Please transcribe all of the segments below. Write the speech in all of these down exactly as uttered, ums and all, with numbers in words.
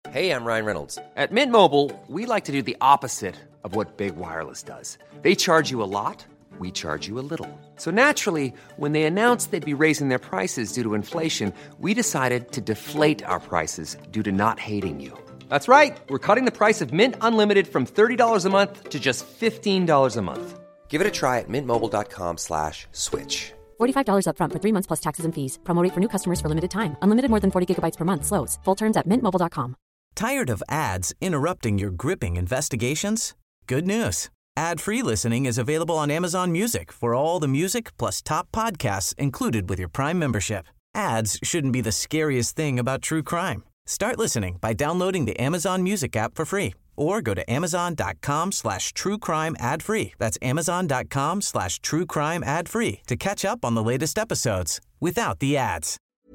Hey, I'm Ryan Reynolds. At Mint Mobile, we like to do the opposite of what Big Wireless does. They charge you a lot, we charge you a little. So naturally, when they announced they'd be raising their prices due to inflation, we decided to deflate our prices due to not hating you. That's right. We're cutting the price of Mint Unlimited from thirty dollars a month to just fifteen dollars a month. Give it a try at mintmobile.com slash switch. forty-five dollars up front for three months plus taxes and fees. Promo rate for new customers for limited time. Unlimited more than forty gigabytes per month. Slows full terms at mint mobile dot com. Tired of ads interrupting your gripping investigations? Good news. Ad-free listening is available on Amazon Music for all the music plus top podcasts included with your Prime membership. Ads shouldn't be the scariest thing about true crime. Start listening by downloading the Amazon Music app for free or go to amazon.com slash true crime ad free. That's amazon.com slash true crime ad free to catch up on the latest episodes without the ads.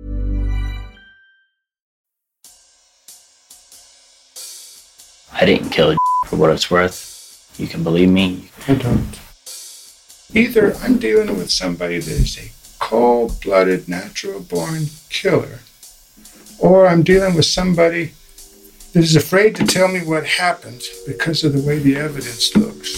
I didn't kill for what it's worth. You can believe me. I don't. Either I'm dealing with somebody that is a cold-blooded, natural-born killer, or I'm dealing with somebody that is afraid to tell me what happened because of the way the evidence looks.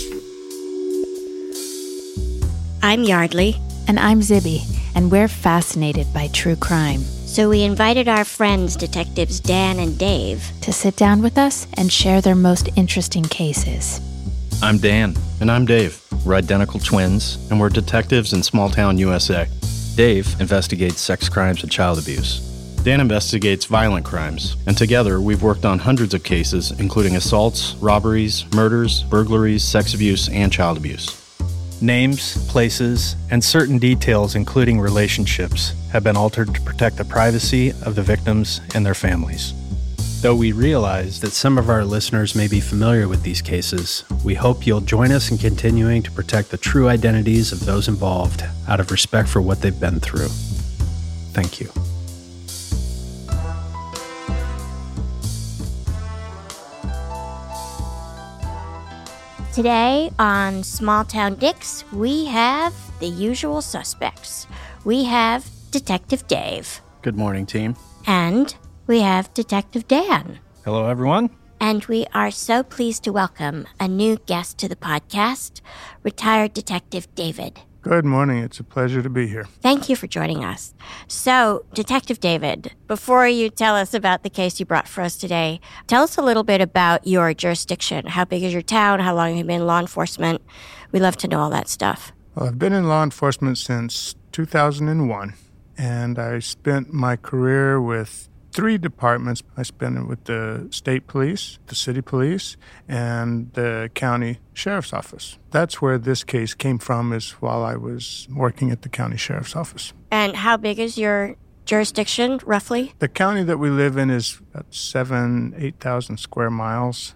I'm Yardley. And I'm Zibby, and we're fascinated by true crime. So we invited our friends, Detectives Dan and Dave, to sit down with us and share their most interesting cases. I'm Dan. And I'm Dave. We're identical twins, and we're detectives in small-town U S A. Dave investigates sex crimes and child abuse. Dan investigates violent crimes, and together we've worked on hundreds of cases, including assaults, robberies, murders, burglaries, sex abuse, and child abuse. Names, places, and certain details, including relationships, have been altered to protect the privacy of the victims and their families. Though we realize that some of our listeners may be familiar with these cases, we hope you'll join us in continuing to protect the true identities of those involved out of respect for what they've been through. Thank you. Today on Small Town Dicks, we have the usual suspects. We have Detective Dave. Good morning, team. And we have Detective Dan. Hello, everyone. And we are so pleased to welcome a new guest to the podcast, retired Detective David. Good morning. It's a pleasure to be here. Thank you for joining us. So, Detective David, before you tell us about the case you brought for us today, tell us a little bit about your jurisdiction. How big is your town? How long have you been in law enforcement? We love to know all that stuff. Well, I've been in law enforcement since two thousand one, and I spent my career with three departments. I spent it with the state police, the city police, and the county sheriff's office. That's where this case came from, is while I was working at the county sheriff's office. And how big is your jurisdiction, roughly? The county that we live in is about seven, eight thousand square miles,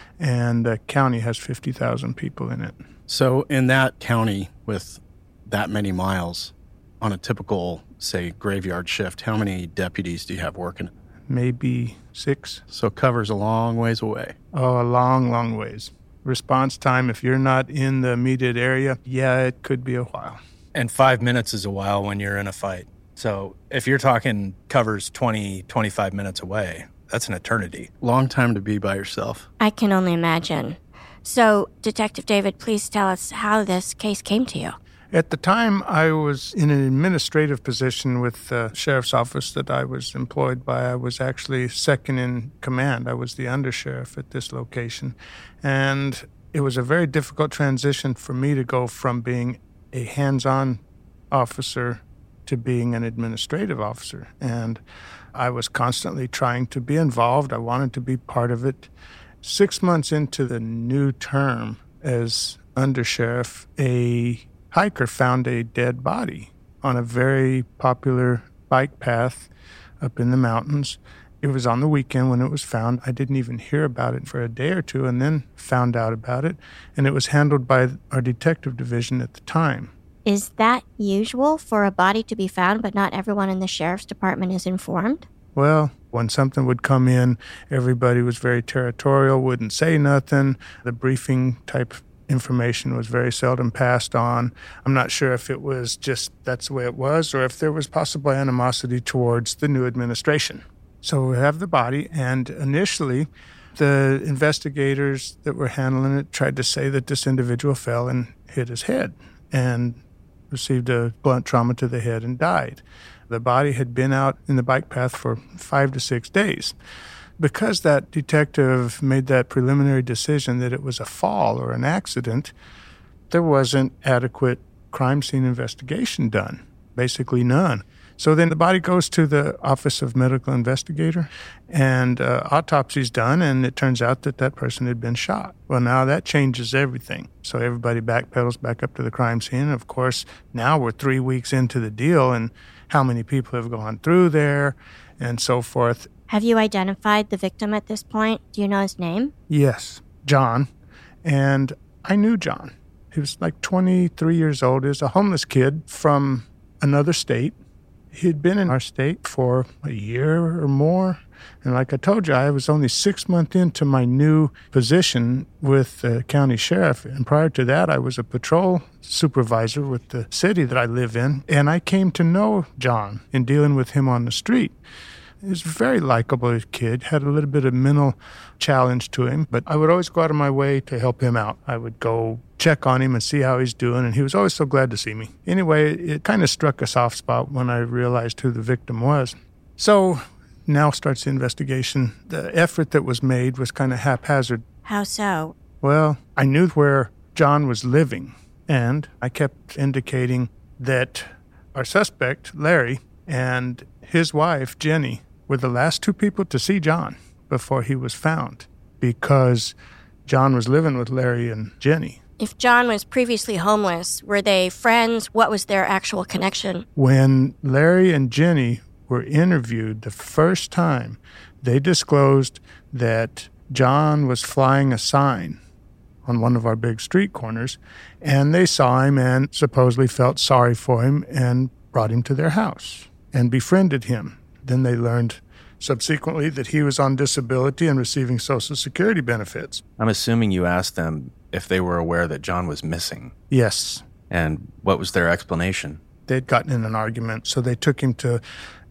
and the county has fifty thousand people in it. So in that county with that many miles, on a typical, say, graveyard shift, how many deputies do you have working? Maybe six. So it covers a long ways away. Oh, a long, long ways. Response time, if you're not in the immediate area, yeah, it could be a while. And five minutes is a while when you're in a fight. So if you're talking covers twenty, twenty-five minutes away, that's an eternity. Long time to be by yourself. I can only imagine. So, Detective David, please tell us how this case came to you. At the time, I was in an administrative position with the sheriff's office that I was employed by. I was actually second in command. I was the undersheriff at this location. And it was a very difficult transition for me to go from being a hands-on officer to being an administrative officer. And I was constantly trying to be involved. I wanted to be part of it. Six months into the new term as undersheriff, a hiker found a dead body on a very popular bike path up in the mountains. It was on the weekend when it was found. I didn't even hear about it for a day or two and then found out about it. And it was handled by our detective division at the time. Is that usual for a body to be found, but not everyone in the sheriff's department is informed? Well, when something would come in, everybody was very territorial, wouldn't say nothing. The briefing type information was very seldom passed on. I'm not sure if it was just that's the way it was or if there was possible animosity towards the new administration. So we have the body, and initially the investigators that were handling it tried to say that this individual fell and hit his head and received a blunt trauma to the head and died. The body had been out in the bike path for five to six days. Because that detective made that preliminary decision that it was a fall or an accident, there wasn't adequate crime scene investigation done, basically none. So then the body goes to the Office of Medical Investigator, and uh, autopsy's done, and it turns out that that person had been shot. Well, now that changes everything. So everybody backpedals back up to the crime scene. And of course, now we're three weeks into the deal, and how many people have gone through there, and so forth. Have you identified the victim at this point? Do you know his name? Yes, John. And I knew John. He was like twenty-three years old. He was a homeless kid from another state. He'd been in our state for a year or more. And like I told you, I was only six months into my new position with the county sheriff. And prior to that, I was a patrol supervisor with the city that I live in. And I came to know John in dealing with him on the street. He was a very likable kid, had a little bit of mental challenge to him, but I would always go out of my way to help him out. I would go check on him and see how he's doing, and he was always so glad to see me. Anyway, it kind of struck a soft spot when I realized who the victim was. So now starts the investigation. The effort that was made was kind of haphazard. How so? Well, I knew where John was living, and I kept indicating that our suspect, Larry, and his wife, Jenny, were the last two people to see John before he was found, because John was living with Larry and Jenny. If John was previously homeless, were they friends? What was their actual connection? When Larry and Jenny were interviewed the first time, they disclosed that John was flying a sign on one of our big street corners, and they saw him and supposedly felt sorry for him and brought him to their house and befriended him. Then they learned subsequently that he was on disability and receiving Social Security benefits. I'm assuming you asked them if they were aware that John was missing. Yes. And what was their explanation? They'd gotten in an argument, so they took him to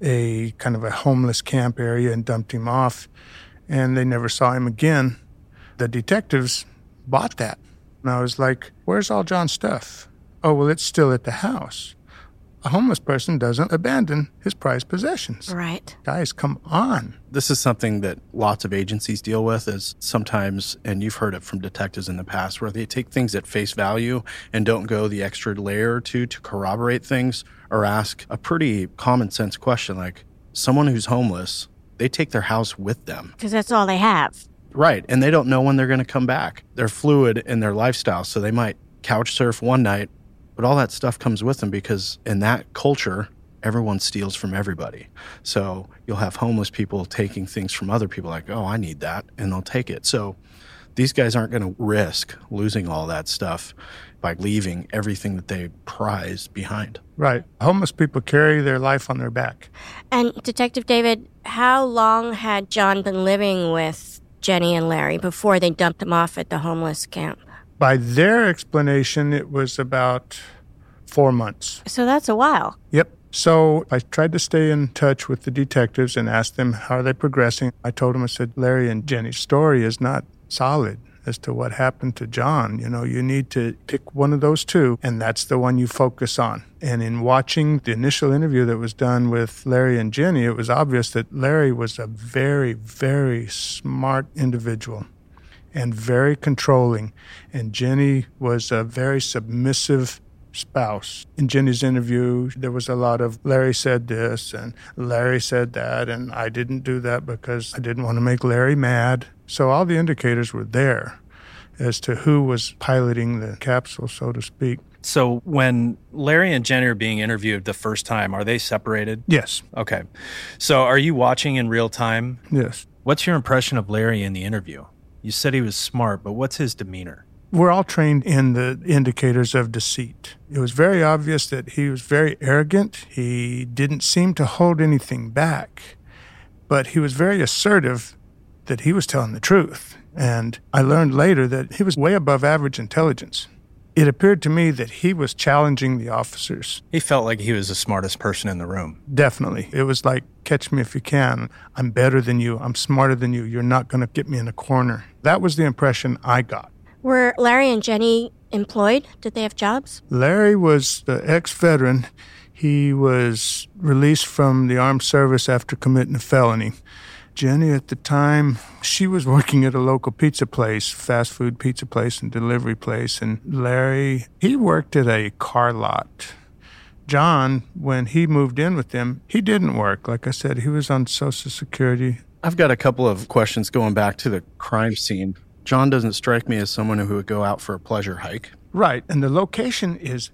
a kind of a homeless camp area and dumped him off, and they never saw him again. The detectives bought that. And I was like, where's all John's stuff? Oh, well, it's still at the house. A homeless person doesn't abandon his prized possessions. Right. Guys, come on. This is something that lots of agencies deal with, is sometimes, and you've heard it from detectives in the past, where they take things at face value and don't go the extra layer or two to corroborate things or ask a pretty common sense question like, someone who's homeless, they take their house with them. Because that's all they have. Right, and they don't know when they're going to come back. They're fluid in their lifestyle, so they might couch surf one night, but all that stuff comes with them because in that culture, everyone steals from everybody. So you'll have homeless people taking things from other people like, oh, I need that, and they'll take it. So these guys aren't going to risk losing all that stuff by leaving everything that they prize behind. Right. Homeless people carry their life on their back. And Detective David, how long had John been living with Jenny and Larry before they dumped him off at the homeless camp? By their explanation, it was about four months. So that's a while. Yep. So I tried to stay in touch with the detectives and ask them how are they progressing. I told them, I said, Larry and Jenny's story is not solid as to what happened to John. You know, you need to pick one of those two, and that's the one you focus on. And in watching the initial interview that was done with Larry and Jenny, it was obvious that Larry was a very, very smart individual and very controlling. And Jenny was a very submissive spouse. In Jenny's interview, there was a lot of Larry said this and Larry said that, and I didn't do that because I didn't want to make Larry mad. So all the indicators were there as to who was piloting the capsule, so to speak. So when Larry and Jenny are being interviewed the first time, are they separated? Yes. Okay. So are you watching in real time? Yes. What's your impression of Larry in the interview? You said he was smart, but what's his demeanor? We're all trained in the indicators of deceit. It was very obvious that he was very arrogant. He didn't seem to hold anything back, but he was very assertive that he was telling the truth. And I learned later that he was way above average intelligence. It appeared to me that he was challenging the officers. He felt like he was the smartest person in the room. Definitely. It was like catch me if you can. I'm better than you. I'm smarter than you. You're not going to get me in a corner. That was the impression I got. Were Larry and Jenny employed? Did they have jobs? Larry was the ex-veteran. He was released from the armed service after committing a felony. Jenny, at the time, she was working at a local pizza place, fast food pizza place and delivery place. And Larry, he worked at a car lot. John, when he moved in with them, he didn't work. Like I said, he was on Social Security. I've got a couple of questions going back to the crime scene. John doesn't strike me as someone who would go out for a pleasure hike. Right, and the location is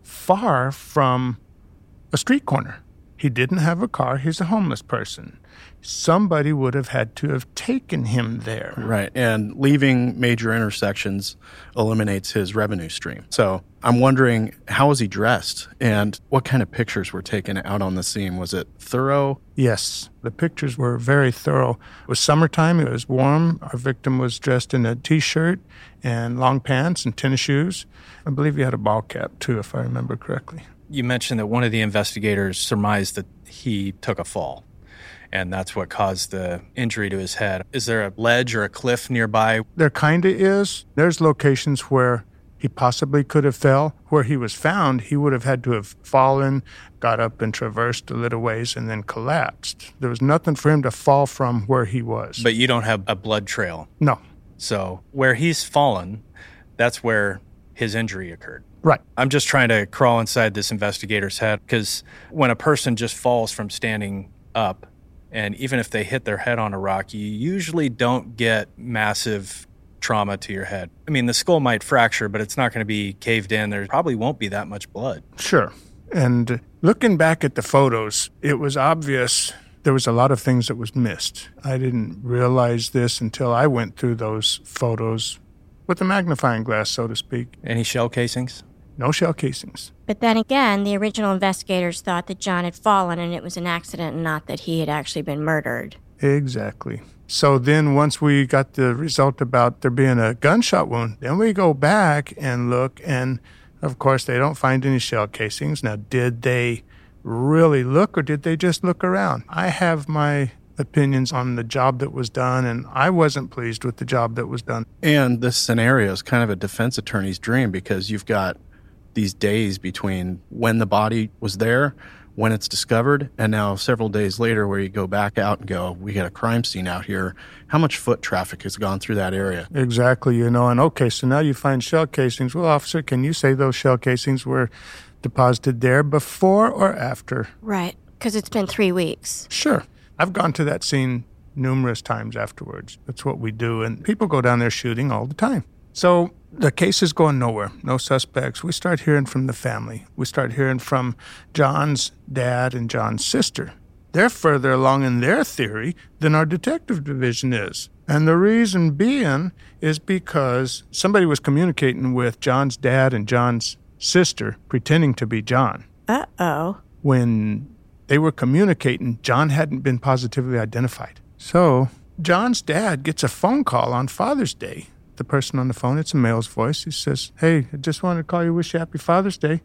far from a street corner. He didn't have a car. He's a homeless person. Somebody would have had to have taken him there. Right, and leaving major intersections eliminates his revenue stream. So I'm wondering, how was he dressed, and what kind of pictures were taken out on the scene? Was it thorough? Yes, the pictures were very thorough. It was summertime. It was warm. Our victim was dressed in a T-shirt and long pants and tennis shoes. I believe he had a ball cap, too, if I remember correctly. You mentioned that one of the investigators surmised that he took a fall, and that's what caused the injury to his head. Is there a ledge or a cliff nearby? There kind of is. There's locations where he possibly could have fell. Where he was found, he would have had to have fallen, got up and traversed a little ways, and then collapsed. There was nothing for him to fall from where he was. But you don't have a blood trail? No. So where he's fallen, that's where his injury occurred. Right. I'm just trying to crawl inside this investigator's head, because when a person just falls from standing up, and even if they hit their head on a rock, you usually don't get massive trauma to your head. I mean, the skull might fracture, but it's not going to be caved in. There probably won't be that much blood. Sure. And looking back at the photos, it was obvious there was a lot of things that was missed. I didn't realize this until I went through those photos with a magnifying glass, so to speak. Any shell casings? No shell casings. But then again, the original investigators thought that John had fallen and it was an accident and not that he had actually been murdered. Exactly. So then once we got the result about there being a gunshot wound, then we go back and look, and of course they don't find any shell casings. Now, did they really look, or did they just look around? I have my opinions on the job that was done, and I wasn't pleased with the job that was done. And this scenario is kind of a defense attorney's dream, because you've got these days between when the body was there, when it's discovered, and now several days later where you go back out and go, we got a crime scene out here. How much foot traffic has gone through that area? Exactly, you know, and okay, so now you find shell casings. Well, officer, can you say those shell casings were deposited there before or after? Right, because it's been three weeks. Sure. I've gone to that scene numerous times afterwards. That's what we do, and people go down there shooting all the time. So the case is going nowhere, no suspects. We start hearing from the family. We start hearing from John's dad and John's sister. They're further along in their theory than our detective division is. And the reason being is because somebody was communicating with John's dad and John's sister, pretending to be John. Uh-oh. When they were communicating, John hadn't been positively identified. So John's dad gets a phone call on Father's Day. The person on the phone, it's a male's voice. He says, hey, I just wanted to call you, wish you happy Father's Day.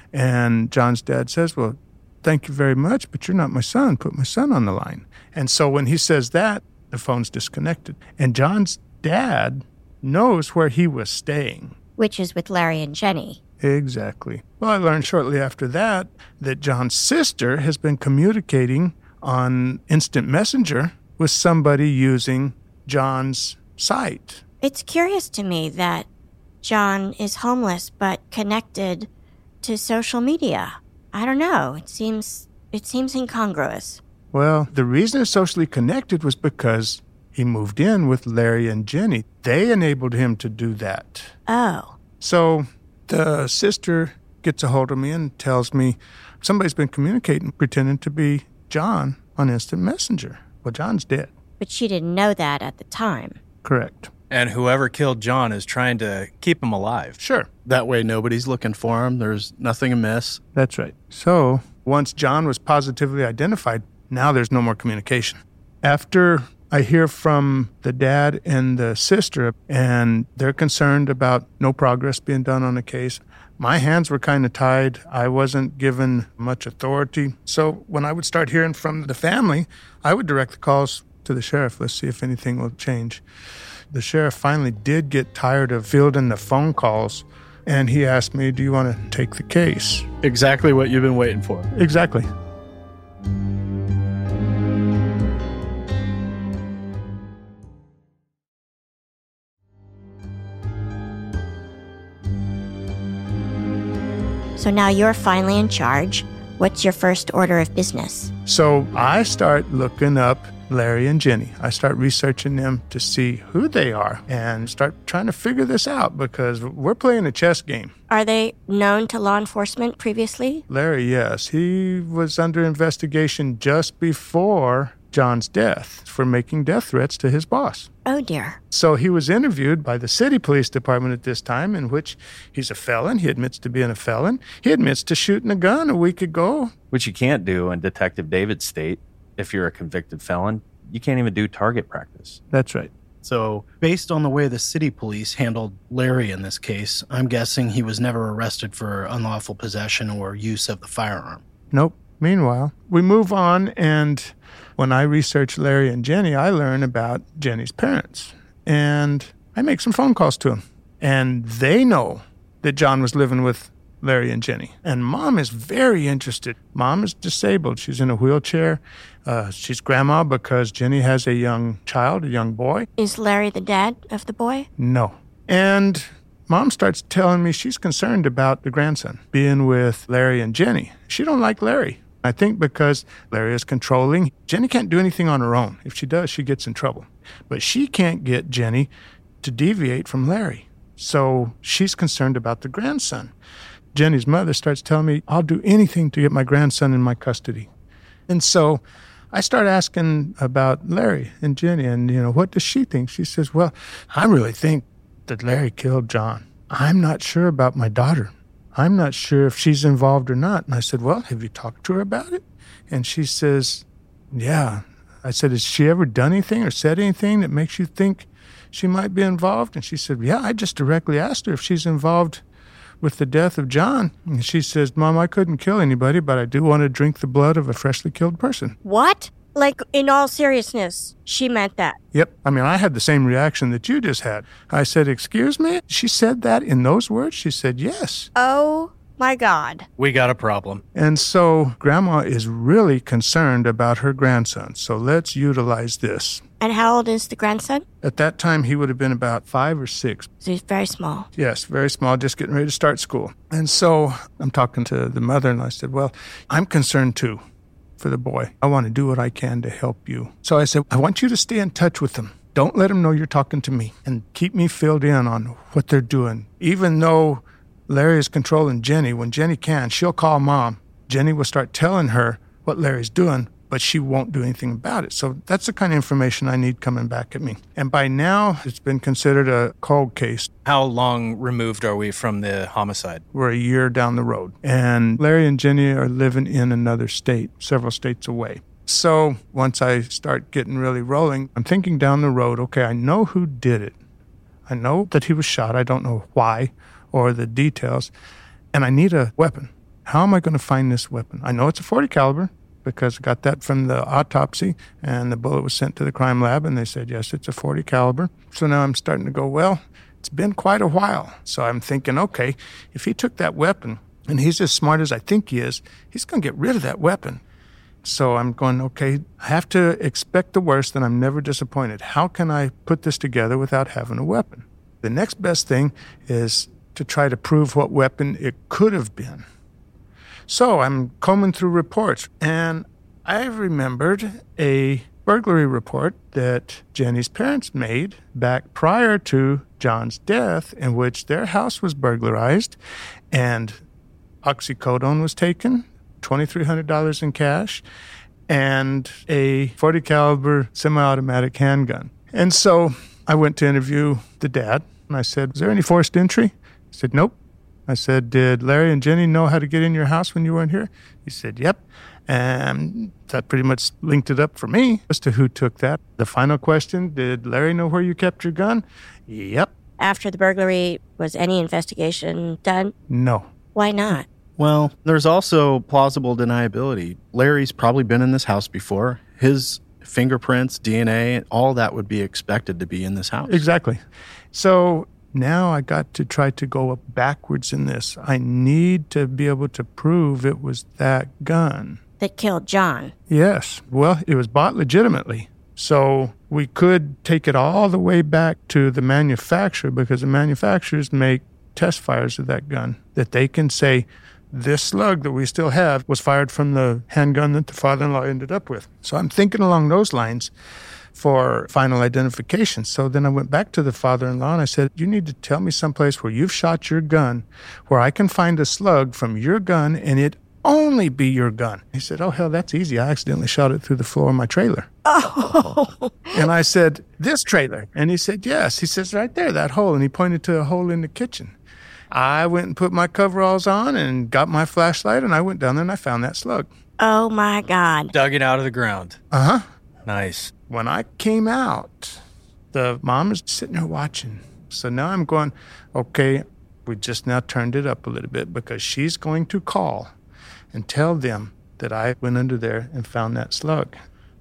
And John's dad says, well, thank you very much, but you're not my son. Put my son on the line. And so when he says that, the phone's disconnected. And John's dad knows where he was staying. Which is with Larry and Jenny. Exactly. Well, I learned shortly after that that John's sister has been communicating on Instant Messenger with somebody using John's site. It's curious to me that John is homeless but connected to social media. I don't know. It seems it seems incongruous. Well, the reason it's socially connected was because he moved in with Larry and Jenny. They enabled him to do that. Oh. So the sister gets a hold of me and tells me somebody's been communicating, pretending to be John on Instant Messenger. Well, John's dead. But she didn't know that at the time. Correct. And whoever killed John is trying to keep him alive. Sure. That way nobody's looking for him. There's nothing amiss. That's right. So once John was positively identified, now there's no more communication. After I hear from the dad and the sister, and they're concerned about no progress being done on the case. My hands were kind of tied. I wasn't given much authority. So when I would start hearing from the family, I would direct the calls to the sheriff. Let's see if anything will change. The sheriff finally did get tired of fielding the phone calls, and he asked me, do you want to take the case? Exactly what you've been waiting for. Exactly. So now you're finally in charge. What's your first order of business? So I start looking up Larry and Jenny. I start researching them to see who they are and start trying to figure this out because we're playing a chess game. Are they known to law enforcement previously? Larry, yes. He was under investigation just before John's death for making death threats to his boss. Oh, dear. So he was interviewed by the city police department at this time, in which he's a felon. He admits to being a felon. He admits to shooting a gun a week ago. Which you can't do in Detective David's state. If you're a convicted felon, you can't even do target practice. That's right. So, based on the way the city police handled Larry in this case, I'm guessing he was never arrested for unlawful possession or use of the firearm. Nope. Meanwhile, we move on, and when I research Larry and Jenny, I learn about Jenny's parents. And I make some phone calls to them. And they know that John was living with Larry and Jenny. And Mom is very interested. Mom is disabled. She's in a wheelchair. Uh, she's grandma because Jenny has a young child, a young boy. Is Larry the dad of the boy? No. And Mom starts telling me she's concerned about the grandson being with Larry and Jenny. She don't like Larry. I think because Larry is controlling. Jenny can't do anything on her own. If she does, she gets in trouble. But she can't get Jenny to deviate from Larry. So she's concerned about the grandson. Jenny's mother starts telling me, I'll do anything to get my grandson in my custody. And so I start asking about Larry and Jenny, and, you know, what does she think? She says, well, I really think that Larry killed John. I'm not sure about my daughter. I'm not sure if she's involved or not. And I said, well, have you talked to her about it? And she says, yeah. I said, has she ever done anything or said anything that makes you think she might be involved? And she said, yeah, I just directly asked her if she's involved with the death of John. And she says, Mom, I couldn't kill anybody, but I do want to drink the blood of a freshly killed person. What? Like, in all seriousness, she meant that? Yep. I mean, I had the same reaction that you just had. I said, excuse me? She said that in those words? She said, yes. Oh, my God. We got a problem. And so Grandma is really concerned about her grandson. So let's utilize this. And how old is the grandson? At that time, he would have been about five or six. So he's very small. Yes, very small, just getting ready to start school. And so I'm talking to the mother, and I said, well, I'm concerned too for the boy. I want to do what I can to help you. So I said, I want you to stay in touch with them. Don't let them know you're talking to me, and keep me filled in on what they're doing. Even though Larry is controlling Jenny, when Jenny can, she'll call Mom. Jenny will start telling her what Larry's doing, but she won't do anything about it. So that's the kind of information I need coming back at me. And by now, it's been considered a cold case. How long removed are we from the homicide? We're a year down the road. And Larry and Jenny are living in another state, several states away. So once I start getting really rolling, I'm thinking down the road, okay, I know who did it. I know that he was shot. I don't know why or the details. And I need a weapon. How am I going to find this weapon? I know it's a forty caliber. Because I got that from the autopsy, and the bullet was sent to the crime lab, and they said, yes, it's a forty caliber. So now I'm starting to go, well, it's been quite a while. So I'm thinking, okay, if he took that weapon, and he's as smart as I think he is, he's going to get rid of that weapon. So I'm going, okay, I have to expect the worst, and I'm never disappointed. How can I put this together without having a weapon? The next best thing is to try to prove what weapon it could have been. So I'm combing through reports, and I remembered a burglary report that Jenny's parents made back prior to John's death, in which their house was burglarized, and oxycodone was taken, twenty-three hundred dollars in cash, and a forty caliber semi-automatic handgun. And so I went to interview the dad, and I said, was there any forced entry? He said, nope. I said, did Larry and Jenny know how to get in your house when you weren't here? He said, yep. And that pretty much linked it up for me as to who took that. The final question, did Larry know where you kept your gun? Yep. After the burglary, was any investigation done? No. Why not? Well, there's also plausible deniability. Larry's probably been in this house before. His fingerprints, D N A, all that would be expected to be in this house. Exactly. So now I got to try to go backwards in this. I need to be able to prove it was that gun that killed John. Yes. Well, it was bought legitimately. So we could take it all the way back to the manufacturer, because the manufacturers make test fires of that gun that they can say, this slug that we still have was fired from the handgun that the father-in-law ended up with. So I'm thinking along those lines for final identification. So then I went back to the father-in-law and I said, you need to tell me someplace where you've shot your gun, where I can find a slug from your gun and it only be your gun. He said, oh, hell, that's easy. I accidentally shot it through the floor of my trailer. Oh. And I said, this trailer? And he said, yes. He says, right there, that hole. And he pointed to a hole in the kitchen. I went and put my coveralls on and got my flashlight, and I went down there and I found that slug. Oh, my God. Dug it out of the ground. Uh-huh. Nice. When I came out, the mom is sitting there watching. So now I'm going, okay, we just now turned it up a little bit because she's going to call and tell them that I went under there and found that slug.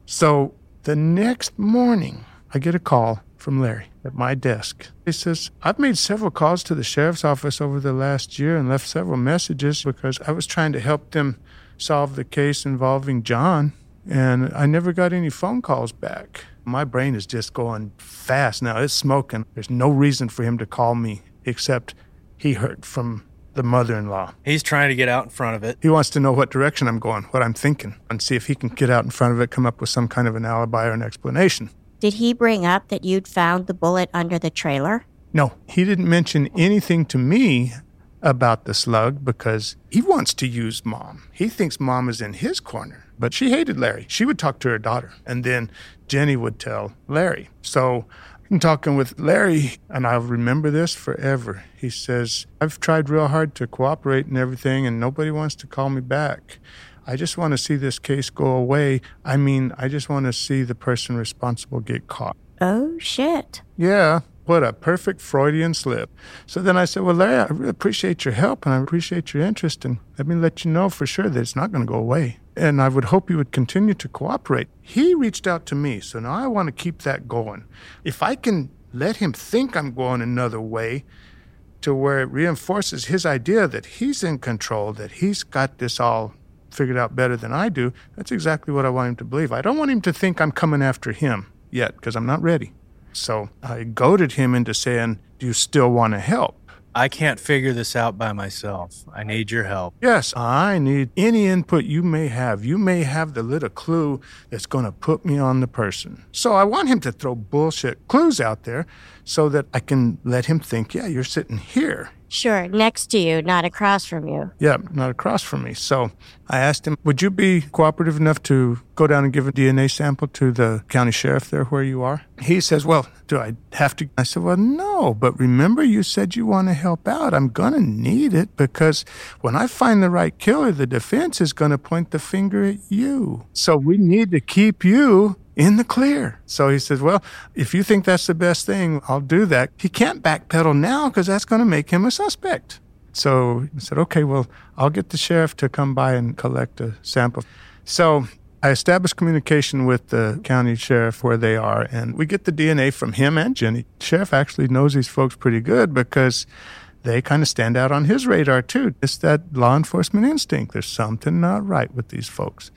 So the next morning, I get a call from Larry at my desk. He says, I've made several calls to the sheriff's office over the last year and left several messages because I was trying to help them solve the case involving John, and I never got any phone calls back. My brain is just going fast now. It's smoking. There's no reason for him to call me except he heard from the mother-in-law. He's trying to get out in front of it. He wants to know what direction I'm going, what I'm thinking, and see if he can get out in front of it, come up with some kind of an alibi or an explanation. Did he bring up that you'd found the bullet under the trailer? No, he didn't mention anything to me about the slug because he wants to use Mom. He thinks Mom is in his corner, but she hated Larry. She would talk to her daughter, and then Jenny would tell Larry. So I'm talking with Larry, and I'll remember this forever. He says, I've tried real hard to cooperate and everything, and nobody wants to call me back. I just want to see this case go away. I mean, I just want to see the person responsible get caught. Oh, shit. Yeah, what a perfect Freudian slip. So then I said, well, Larry, I really appreciate your help, and I appreciate your interest, and let me let you know for sure that it's not going to go away. And I would hope you would continue to cooperate. He reached out to me, so now I want to keep that going. If I can let him think I'm going another way to where it reinforces his idea that he's in control, that he's got this all figured out better than I do, that's exactly what I want him to believe. I don't want him to think I'm coming after him yet because I'm not ready. So I goaded him into saying, do you still want to help? I can't figure this out by myself. I need your help. Yes, I need any input you may have. You may have the little clue that's going to put me on the person. So I want him to throw bullshit clues out there so that I can let him think, yeah, you're sitting here. Sure, next to you, not across from you. Yeah, not across from me. So I asked him, would you be cooperative enough to go down and give a D N A sample to the county sheriff there where you are? He says, well, do I have to? I said, well, no, but remember you said you want to help out. I'm going to need it because when I find the right killer, the defense is going to point the finger at you. So we need to keep you in the clear. So he says, well, if you think that's the best thing, I'll do that. He can't backpedal now because that's going to make him a suspect. So I said, okay, well, I'll get the sheriff to come by and collect a sample. So I established communication with the county sheriff where they are, and we get the D N A from him and Jenny. The sheriff actually knows these folks pretty good because they kind of stand out on his radar, too. It's that law enforcement instinct. There's something not right with these folks.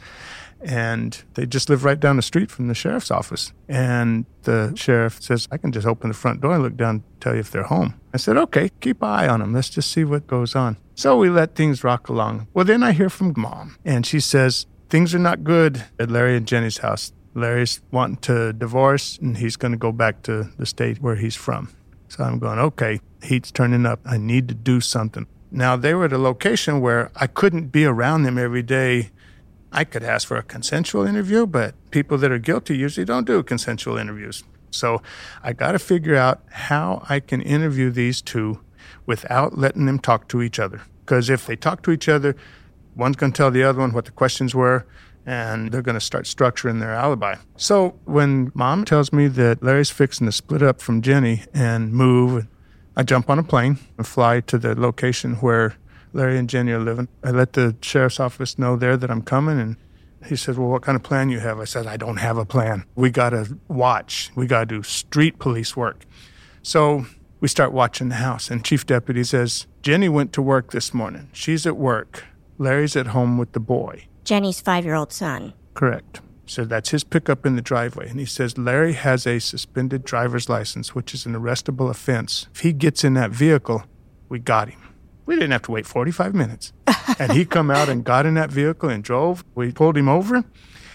And they just live right down the street from the sheriff's office. And the sheriff says, I can just open the front door and look down and tell you if they're home. I said, okay, keep an eye on them. Let's just see what goes on. So we let things rock along. Well, then I hear from Mom, and she says, things are not good at Larry and Jenny's house. Larry's wanting to divorce, and he's going to go back to the state where he's from. So I'm going, okay, heat's turning up. I need to do something. Now, they were at a location where I couldn't be around them every day. I could ask for a consensual interview, but people that are guilty usually don't do consensual interviews. So I got to figure out how I can interview these two without letting them talk to each other. Because if they talk to each other, One's going to tell the other one what the questions were, and they're going to start structuring their alibi. So when Mom tells me that Larry's fixing to split up from Jenny and move, I jump on a plane and fly to the location where Larry and Jenny are living. I let the sheriff's office know there that I'm coming, and he said, well, what kind of plan you have? I said, I don't have a plan. We got to watch. We got to do street police work. So we start watching the house, and Chief Deputy says, Jenny went to work this morning. She's at work. Larry's at home with the boy. Jenny's five-year-old son. Correct. So that's his pickup in the driveway. And he says, Larry has a suspended driver's license, which is an arrestable offense. If he gets in that vehicle, we got him. We didn't have to wait forty-five minutes. And he come out and got in that vehicle and drove. We pulled him over.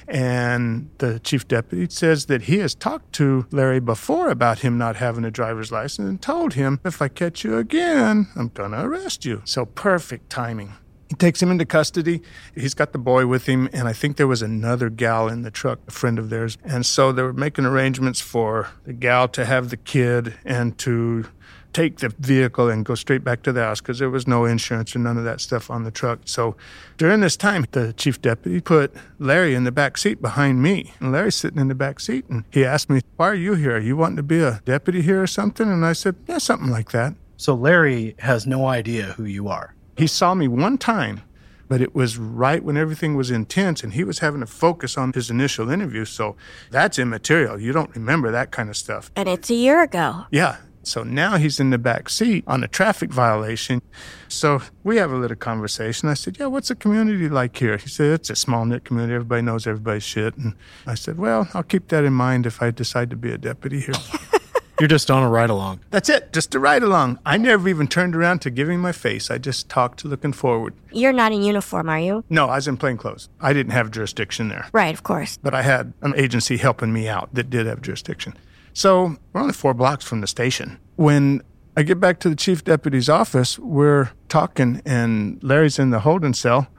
And the chief deputy says that he has talked to Larry before about him not having a driver's license and told him, if I catch you again, I'm going to arrest you. So perfect timing. He takes him into custody. He's got the boy with him, and I think there was another gal in the truck, a friend of theirs. And so they were making arrangements for the gal to have the kid and to take the vehicle and go straight back to the house because there was no insurance or none of that stuff on the truck. So during this time, the chief deputy put Larry in the back seat behind me. And Larry's sitting in the back seat, and he asked me, why are you here? Are you wanting to be a deputy here or something? And I said, yeah, something like that. So Larry has no idea who you are. He saw me one time, but it was right when everything was intense, and he was having to focus on his initial interview. So that's immaterial. You don't remember that kind of stuff. And it's a year ago. Yeah. So now he's in the back seat on a traffic violation. So we have a little conversation. I said, yeah, what's the community like here? He said, it's a small-knit community. Everybody knows everybody's shit. And I said, well, I'll keep that in mind if I decide to be a deputy here. You're just on a ride-along. That's it, just a ride-along. I never even turned around to give him my face. I just talked looking forward. You're not in uniform, are you? No, I was in plain clothes. I didn't have jurisdiction there. Right, of course. But I had an agency helping me out that did have jurisdiction. So we're only four blocks from the station. When I get back to the chief deputy's office, we're talking, and Larry's in the holding cell,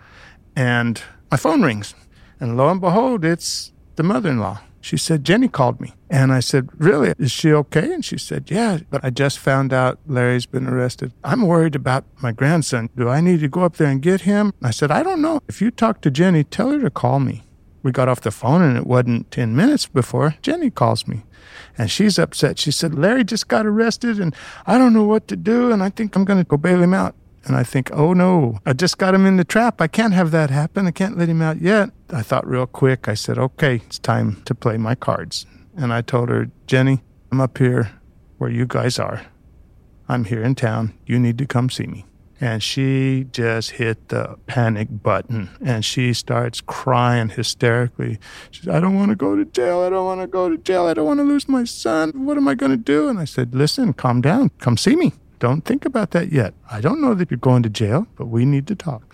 and my phone rings. And lo and behold, it's the mother-in-law. She said, Jenny called me. And I said, really? Is she okay? And she said, yeah, but I just found out Larry's been arrested. I'm worried about my grandson. Do I need to go up there and get him? I said, I don't know. If you talk to Jenny, tell her to call me. We got off the phone, and it wasn't ten minutes before Jenny calls me. And she's upset. She said, Larry just got arrested, and I don't know what to do, and I think I'm going to go bail him out. And I think, oh, no, I just got him in the trap. I can't have that happen. I can't let him out yet. I thought real quick. I said, okay, it's time to play my cards. And I told her, Jenny, I'm up here where you guys are. I'm here in town. You need to come see me. And she just hit the panic button, and she starts crying hysterically. She said, I don't want to go to jail. I don't want to go to jail. I don't want to lose my son. What am I going to do? And I said, listen, calm down. Come see me. Don't think about that yet. I don't know that you're going to jail, but we need to talk.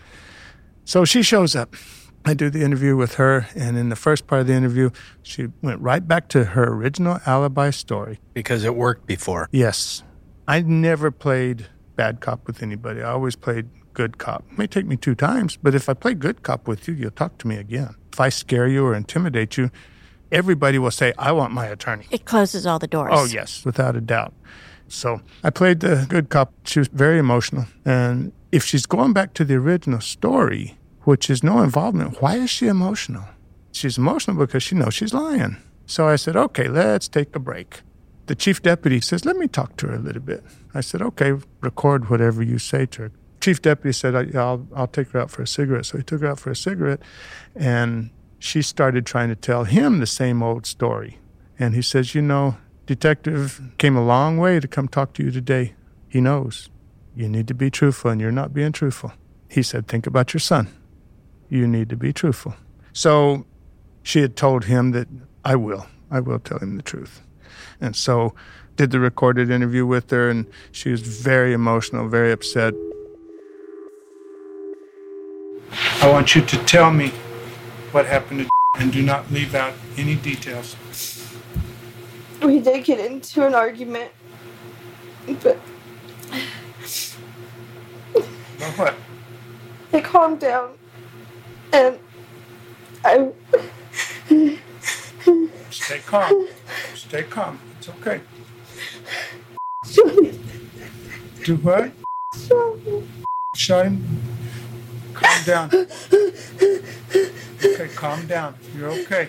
So she shows up. I do the interview with her, and in the first part of the interview, she went right back to her original alibi story. Because it worked before. Yes. I never played bad cop with anybody. I always played good cop. It may take me two times, but if I play good cop with you, you'll talk to me again. If I scare you or intimidate you, everybody will say, I want my attorney. It closes all the doors. Oh, yes, without a doubt. So I played the good cop. She was very emotional. And if she's going back to the original story, which is no involvement, why is she emotional? She's emotional because she knows she's lying. So I said, okay, let's take a break. The chief deputy says, let me talk to her a little bit. I said, okay, record whatever you say to her. Chief deputy said, yeah, I'll, I'll take her out for a cigarette. So he took her out for a cigarette, and she started trying to tell him the same old story. And he says, you know, detective came a long way to come talk to you today. He knows you need to be truthful, and you're not being truthful. He said, think about your son. You need to be truthful. So she had told him that I will. I will tell him the truth. And so did the recorded interview with her, and she was very emotional, very upset. I want you to tell me what happened to and do not leave out any details. We did get into an argument, but... About what? It calmed down, and I... Stay calm. Stay calm. It's okay. Do what? Shut him. Calm down. Okay, calm down. You're okay.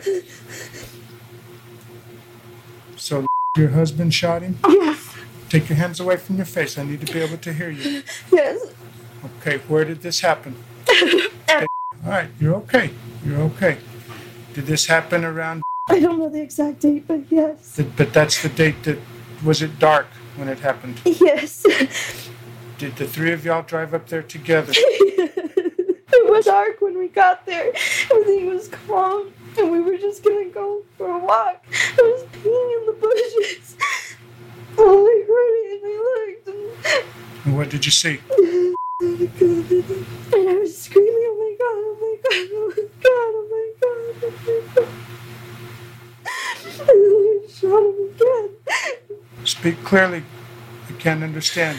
So your husband shot him? Yes. Take your hands away from your face. I need to be able to hear you. Yes. Okay, where did this happen? Okay. All right, you're okay. You're okay. Did this happen around? I don't know the exact date, but yes. But that's the date that, was it dark when it happened? Yes. Did the three of y'all drive up there together? It was dark when we got there. Everything was calm, and we were just gonna go for a walk. I was peeing in the bushes. All I heard it, and I looked, and... And what did you see? Oh my God. And I was screaming, oh my God, oh my God, oh my God, oh my God, oh my God. And then I shot him again. Speak clearly. I can't understand.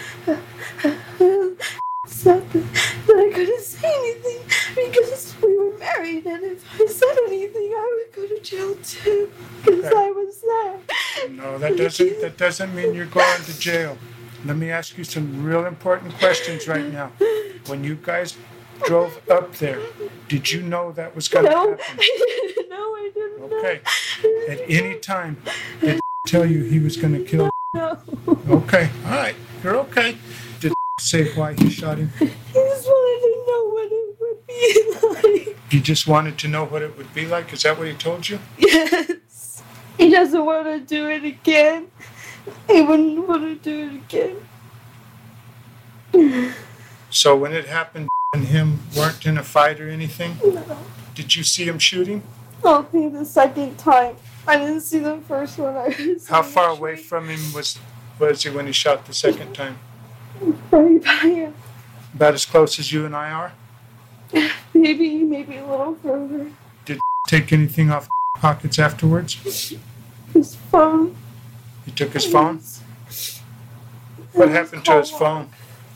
Said that, that I couldn't say anything because we were married, and if I said anything, I would go to jail too because Okay. I was there. No, that doesn't that doesn't mean you're going to jail. Let me ask you some real important questions right now. When you guys drove up there, did you know that was going to No, happen? no, I didn't Okay. know. At any time, did tell you he was going to kill? No. Okay, all right, you're okay. Did say why he shot him? He just wanted to know what it would be like. He just wanted to know what it would be like? Is that what he told you? Yes. He doesn't want to do it again. He wouldn't want to do it again. So when it happened and him weren't in a fight or anything, No. did you see him shooting? Only the second time. I didn't see the first one. I was How far away from him was was he when he shot the second time? right by him. About as close as you and I are? Maybe, maybe a little further. Did take anything off pockets afterwards? His phone. He took his phone? What happened to his phone?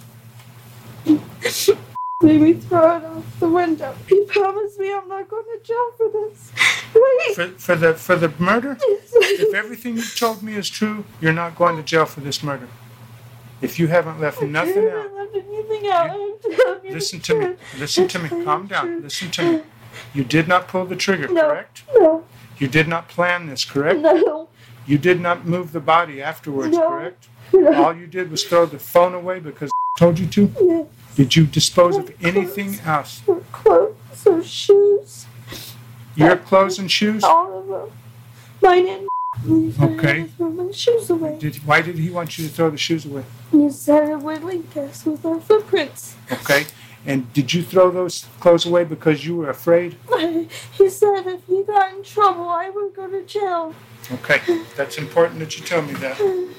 Made me throw it out the window. He promised me I'm not going to jail for this. Wait. For, for the for the murder? Yes. If everything you told me is true, you're not going to jail for this murder. If you haven't left nothing I out. haven't left anything out. I'm telling you Listen the to me. truth. Listen to me. I'm Calm telling down. you the Listen to me. You did not pull the trigger, No. correct? No. You did not plan this, correct? No. You did not move the body afterwards, No. correct? No. All you did was throw the phone away because I told you to? Yes. Did you dispose of anything else? Or clothes or shoes. Your clothes and shoes? All of them. Mine and Okay. throw my shoes away. Did, why did he want you to throw the shoes away? He said it would link us with our footprints. Okay. And did you throw those clothes away because you were afraid? He said if he got in trouble, I would go to jail. Okay. That's important that you tell me that.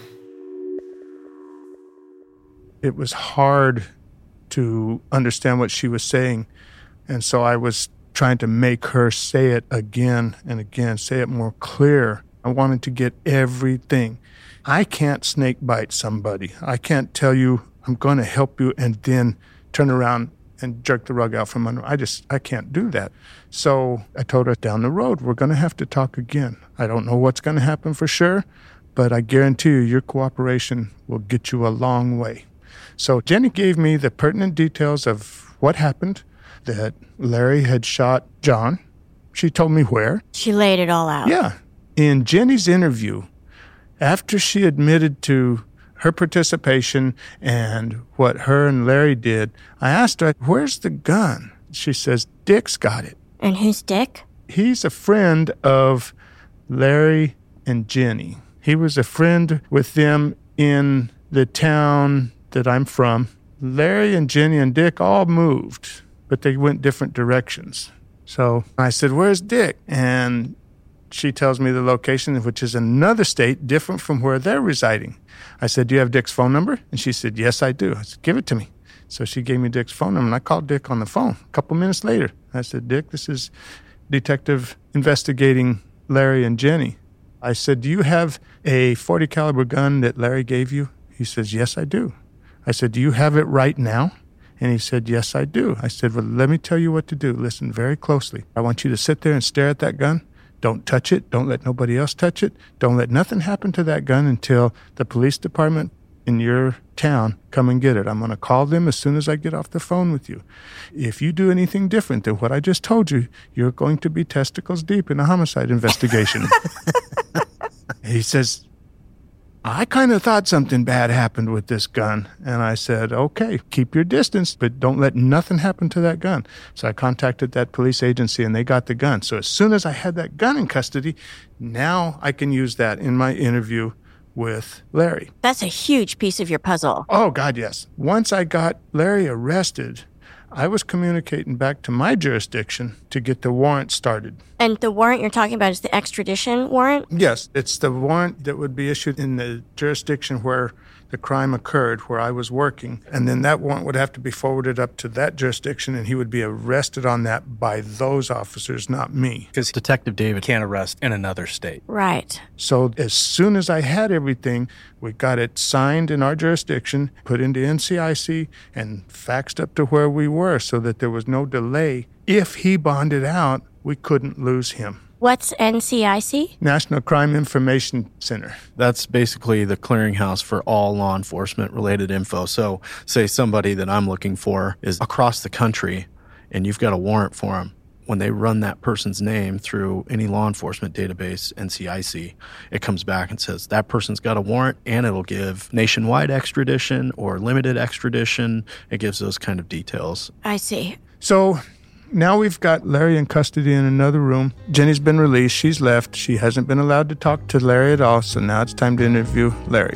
It was hard to understand what she was saying. And so I was trying to make her say it again and again, say it more clear. I wanted to get everything. I can't snake bite somebody. I can't tell you I'm going to help you and then turn around and jerk the rug out from under. I just, I can't do that. So I told her down the road, we're going to have to talk again. I don't know what's going to happen for sure, but I guarantee you your cooperation will get you a long way. So Jenny gave me the pertinent details of what happened, that Larry had shot John. She told me where. She laid it all out. Yeah. In Jenny's interview, after she admitted to her participation and what her and Larry did, I asked her, where's the gun? She says, Dick's got it. And who's Dick? He's a friend of Larry and Jenny. He was a friend with them in the town that I'm from. Larry and Jenny and Dick all moved, but they went different directions. So I said, where's Dick? And she tells me the location, which is another state different from where they're residing. I said, do you have Dick's phone number? And she said, yes, I do. I said, give it to me. So she gave me Dick's phone number, and I called Dick on the phone a couple minutes later. I said, Dick, this is detective investigating Larry and Jenny. I said, do you have a forty caliber gun that Larry gave you? He says, yes, I do. I said, do you have it right now? And he said, yes, I do. I said, well, let me tell you what to do. Listen very closely. I want you to sit there and stare at that gun. Don't touch it. Don't let nobody else touch it. Don't let nothing happen to that gun until the police department in your town, come and get it. I'm going to call them as soon as I get off the phone with you. If you do anything different than what I just told you, you're going to be testicles deep in a homicide investigation. He says, I kind of thought something bad happened with this gun. And I said, okay, keep your distance, but don't let nothing happen to that gun. So I contacted that police agency and they got the gun. So as soon as I had that gun in custody, now I can use that in my interview with Larry. That's a huge piece of your puzzle. Oh, God, yes. Once I got Larry arrested, I was communicating back to my jurisdiction to get the warrant started. And the warrant you're talking about is the extradition warrant? Yes, it's the warrant that would be issued in the jurisdiction where the crime occurred, where I was working. And then that warrant would have to be forwarded up to that jurisdiction, and he would be arrested on that by those officers, not me. Because Detective David can't arrest in another state. Right. So as soon as I had everything, we got it signed in our jurisdiction, put into N C I C, and faxed up to where we were so that there was no delay. If he bonded out, we couldn't lose him. What's N C I C? National Crime Information Center. That's basically the clearinghouse for all law enforcement related info. So say somebody that I'm looking for is across the country and you've got a warrant for them. When they run that person's name through any law enforcement database, N C I C, it comes back and says that person's got a warrant, and it'll give nationwide extradition or limited extradition. It gives those kind of details. I see. So now we've got Larry in custody in another room. Jenny's been released. She's left. She hasn't been allowed to talk to Larry at all, so now it's time to interview Larry.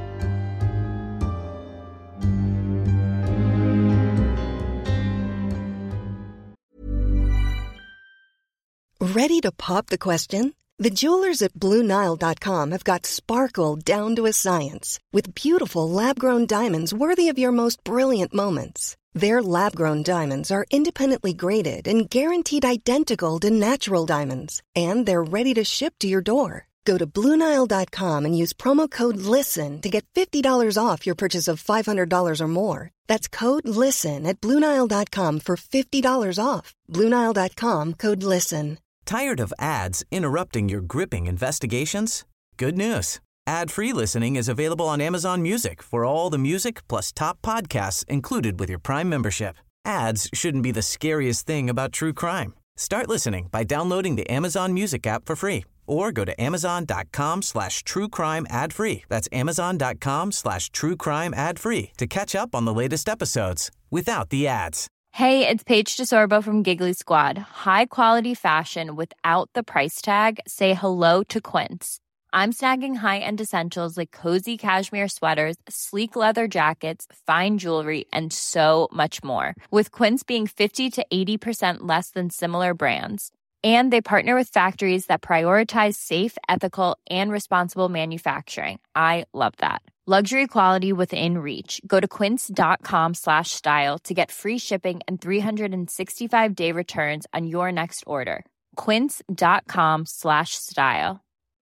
Ready to pop the question? The jewelers at Blue Nile dot com have got sparkle down to a science with beautiful lab-grown diamonds worthy of your most brilliant moments. Their lab-grown diamonds are independently graded and guaranteed identical to natural diamonds, and they're ready to ship to your door. Go to Blue Nile dot com and use promo code LISTEN to get fifty dollars off your purchase of five hundred dollars or more. That's code LISTEN at Blue Nile dot com for fifty dollars off. Blue Nile dot com, code LISTEN. Tired of ads interrupting your gripping investigations? Good news. Ad-free listening is available on Amazon Music for all the music plus top podcasts included with your Prime membership. Ads shouldn't be the scariest thing about true crime. Start listening by downloading the Amazon Music app for free or go to amazon.com slash true crime ad free. That's amazon.com slash true crime ad free to catch up on the latest episodes without the ads. Hey, it's Paige DeSorbo from Giggly Squad. High quality fashion without the price tag. Say hello to Quince. I'm snagging high-end essentials like cozy cashmere sweaters, sleek leather jackets, fine jewelry, and so much more. With Quince being fifty to eighty percent less than similar brands. And they partner with factories that prioritize safe, ethical, and responsible manufacturing. I love that. Luxury quality within reach. Go to quince.com slash style to get free shipping and three sixty-five day returns on your next order. Quince.com slash style.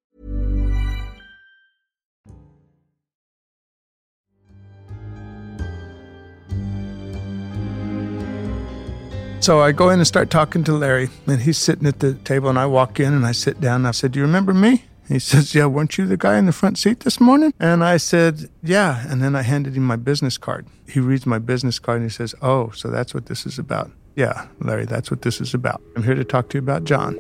So I go in and start talking to Larry, and he's sitting at the table, and I walk in and I sit down and I said, do you remember me? He says, yeah, weren't you the guy in the front seat this morning? And I said, yeah. And then I handed him my business card. He reads my business card and he says, oh, so that's what this is about. Yeah, Larry, that's what this is about. I'm here to talk to you about John.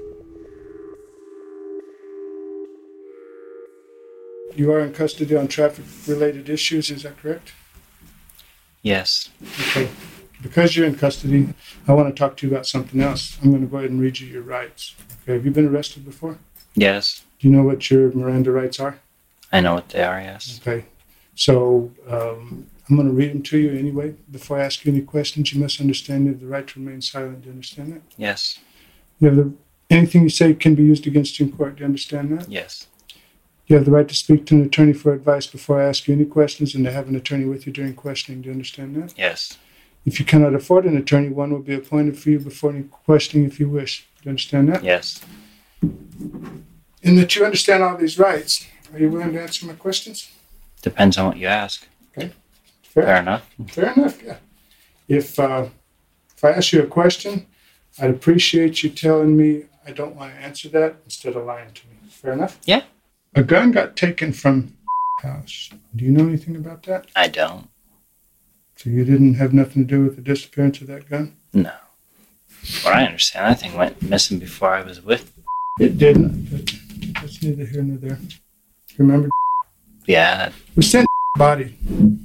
You are in custody on traffic-related issues, is that correct? Yes. Okay. Because you're in custody, I want to talk to you about something else. I'm going to go ahead and read you your rights. Okay, have you been arrested before? Yes. Do you know what your Miranda rights are? I know what they are, yes. Okay. So um, I'm going to read them to you anyway. Before I ask you any questions, you must understand you have the right to remain silent. Do you understand that? Yes. You have the, anything you say can be used against you in court. Do you understand that? Yes. You have the right to speak to an attorney for advice before I ask you any questions and to have an attorney with you during questioning. Do you understand that? Yes. If you cannot afford an attorney, one will be appointed for you before any questioning if you wish. Do you understand that? Yes. And that you understand all these rights. Are you willing to answer my questions? Depends on what you ask. Okay. Fair, Fair enough. Fair enough, yeah. If, uh, if I ask you a question, I'd appreciate you telling me I don't want to answer that instead of lying to me. Fair enough? Yeah. A gun got taken from house. Do you know anything about that? I don't. So you didn't have nothing to do with the disappearance of that gun? No. What I understand, that thing went missing before I was with. It didn't, but that's neither here nor there. Remember? Yeah. We sent body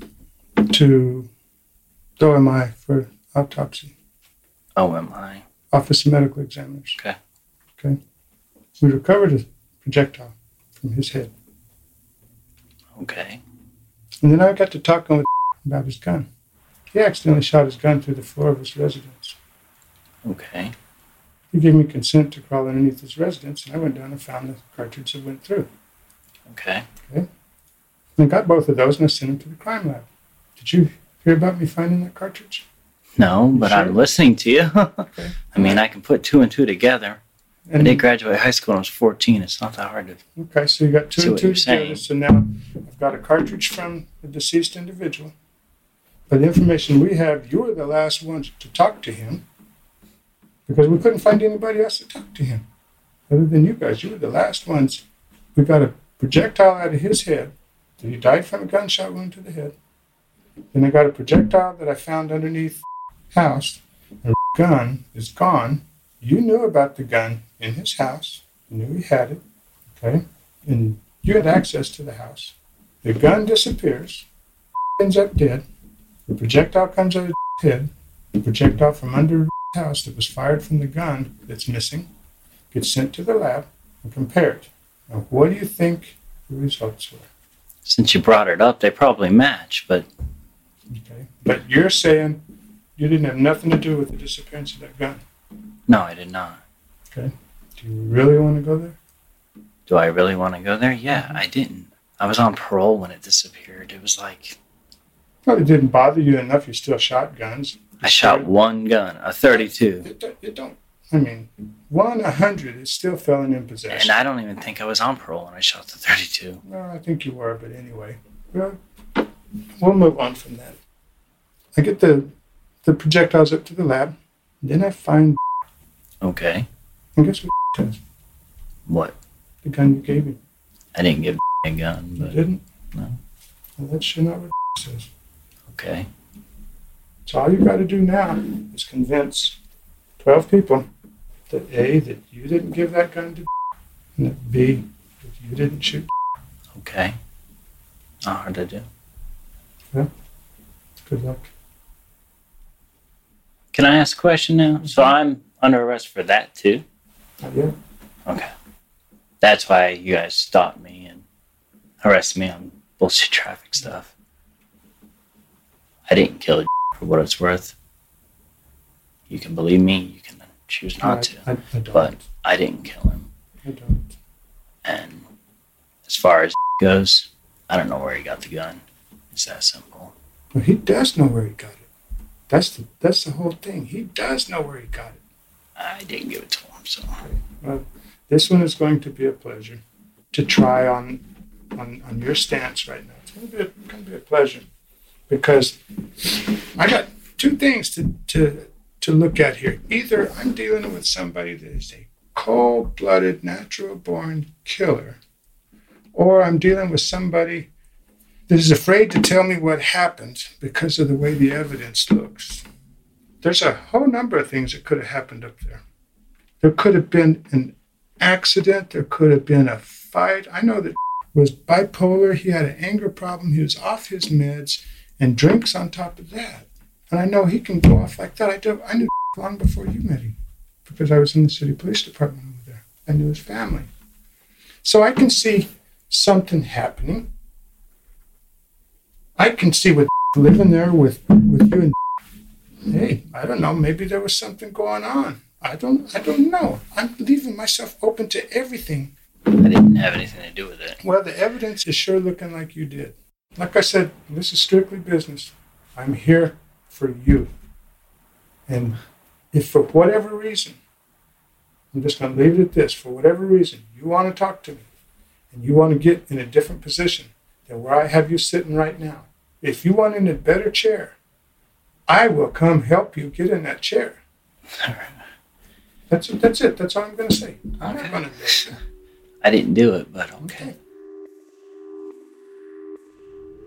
to O M I for autopsy. O M I. Office of Medical Examiners. Okay. Okay. We recovered a projectile from his head. Okay. And then I got to talking with about his gun. He accidentally shot his gun through the floor of his residence. Okay. He gave me consent to crawl underneath his residence, and I went down and found the cartridge that went through. Okay. Okay. And I got both of those, and I sent them to the crime lab. Did you hear about me finding that cartridge? No, but sure? I'm listening to you. Okay. I mean, I can put two and two together. And I did graduate high school when I was fourteen. It's not that hard to... Okay, so you got two See and what two you're together. saying. So now I've got a cartridge from the deceased individual. By the information we have, you were the last ones to talk to him because we couldn't find anybody else to talk to him. Other than you guys, you were the last ones. We got a projectile out of his head. So he died from a gunshot wound to the head. Then I got a projectile that I found underneath the house. A gun is gone. You knew about the gun in his house. You knew he had it. Okay? And you had access to the house. The gun disappears. Ends up dead. The projectile comes out of his head. The projectile from under the house that was fired from the gun that's missing gets sent to the lab and compared. Now, what do you think the results were? Since you brought it up, they probably match, but... Okay. But you're saying you didn't have nothing to do with the disappearance of that gun? No, I did not. Okay. Do you really want to go there? Do I really want to go there? Yeah, I didn't. I was on parole when it disappeared. It was like... Well, it didn't bother you enough. You still shot guns. I shot one gun, a thirty-two. It, don't- it don't... I mean, one, a hundred is still felon in possession. And I don't even think I was on parole when I shot the thirty-two. Well, I think you were, but anyway. Well, we'll move on from that. I get the the projectiles up to the lab. Then I find... Okay. And guess what it says? What? The gun you gave me. I didn't give a gun, You but... didn't? No. Well, that's sure not what it says. Okay. So all you got to do now is convince twelve people that A, that you didn't give that gun to and that B, that you didn't shoot. Okay. Not hard to do. Yeah. Good luck. Can I ask a question now? So I'm under arrest for that too? Not yet. Okay. That's why you guys stopped me and arrested me on bullshit traffic stuff. I didn't kill for what it's worth. You can believe me, you can choose not I, to. I, I don't. But I didn't kill him. I don't. And as far as goes, I don't know where he got the gun. It's that simple. Well, he does know where he got it. That's the that's the whole thing. He does know where he got it. I didn't give it to him, so. Well, this one is going to be a pleasure to try on on, on your stance right now. It's going to be a, going to be a pleasure because I got two things to, to to look at here. Either I'm dealing with somebody that is a cold-blooded, natural-born killer, or I'm dealing with somebody that is afraid to tell me what happened because of the way the evidence looks. There's a whole number of things that could have happened up there. There could have been an accident. There could have been a fight. I know that was bipolar. He had an anger problem. He was off his meds and drinks on top of that. And I know he can go off like that. I, do, I knew long before you met him because I was in the city police department over there. I knew his family. So I can see something happening. I can see what living there with, with you and hey, I don't know, maybe there was something going on. I don't I don't know. I'm leaving myself open to everything. I didn't have anything to do with it. Well, the evidence is sure looking like you did. Like I said, this is strictly business. I'm here for you. And if for whatever reason, I'm just going to leave it at this, for whatever reason, you want to talk to me and you want to get in a different position than where I have you sitting right now, if you want in a better chair, I will come help you get in that chair. All right. That's it. That's it. That's all I'm going to say. I'm Okay. not going to do it. I didn't do it, but okay.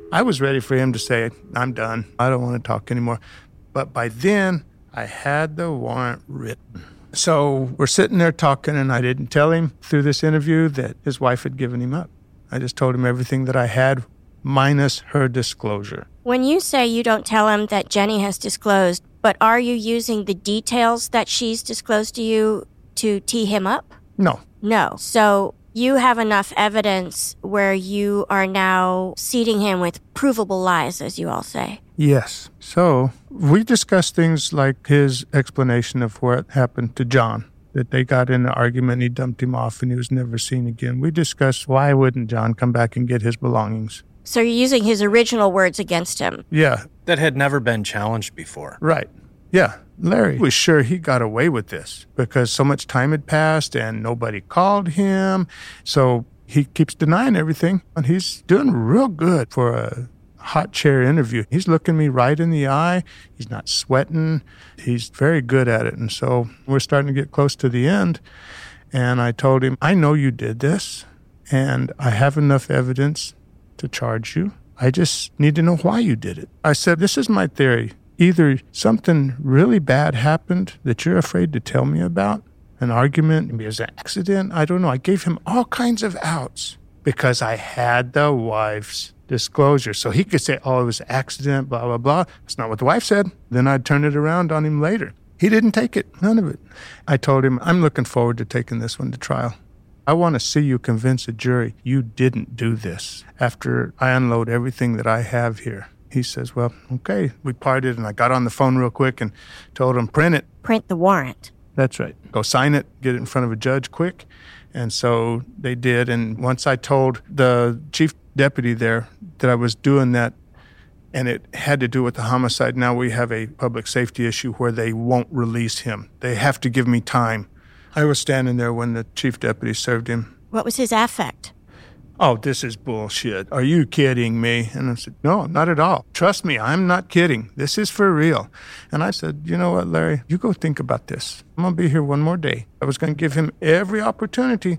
I was ready for him to say, I'm done. I don't want to talk anymore. But by then, I had the warrant written. So we're sitting there talking, and I didn't tell him through this interview that his wife had given him up. I just told him everything that I had, minus her disclosure. When you say you don't tell him that Jenny has disclosed, but are you using the details that she's disclosed to you to tee him up? No. No. So you have enough evidence where you are now seeding him with provable lies, as you all say. Yes. So we discussed things like his explanation of what happened to John, that they got in an argument, he dumped him off, and he was never seen again. We discussed why wouldn't John come back and get his belongings. So you're using his original words against him. Yeah. That had never been challenged before. Right. Yeah. Larry was sure he got away with this because so much time had passed and nobody called him. So he keeps denying everything, and he's doing real good for a hot chair interview. He's looking me right in the eye. He's not sweating. He's very good at it. And so we're starting to get close to the end. And I told him, I know you did this, and I have enough evidence to charge you. I just need to know why you did it. I said, this is my theory. Either something really bad happened that you're afraid to tell me about, an argument, maybe it was an accident, I don't know. I gave him all kinds of outs because I had the wife's disclosure. So he could say, oh, it was an accident, blah, blah, blah. That's not what the wife said. Then I'd turn it around on him later. He didn't take it, none of it. I told him, I'm looking forward to taking this one to trial. I want to see you convince a jury you didn't do this after I unload everything that I have here. He says, well, okay. We parted, and I got on the phone real quick and told him, print it. Print the warrant. That's right. Go sign it, get it in front of a judge quick. And so they did. And once I told the chief deputy there that I was doing that, and it had to do with the homicide, now we have a public safety issue where they won't release him. They have to give me time. I was standing there when the chief deputy served him. What was his affect? Oh, this is bullshit. Are you kidding me? And I said, no, not at all. Trust me, I'm not kidding. This is for real. And I said, you know what, Larry, you go think about this. I'm going to be here one more day. I was going to give him every opportunity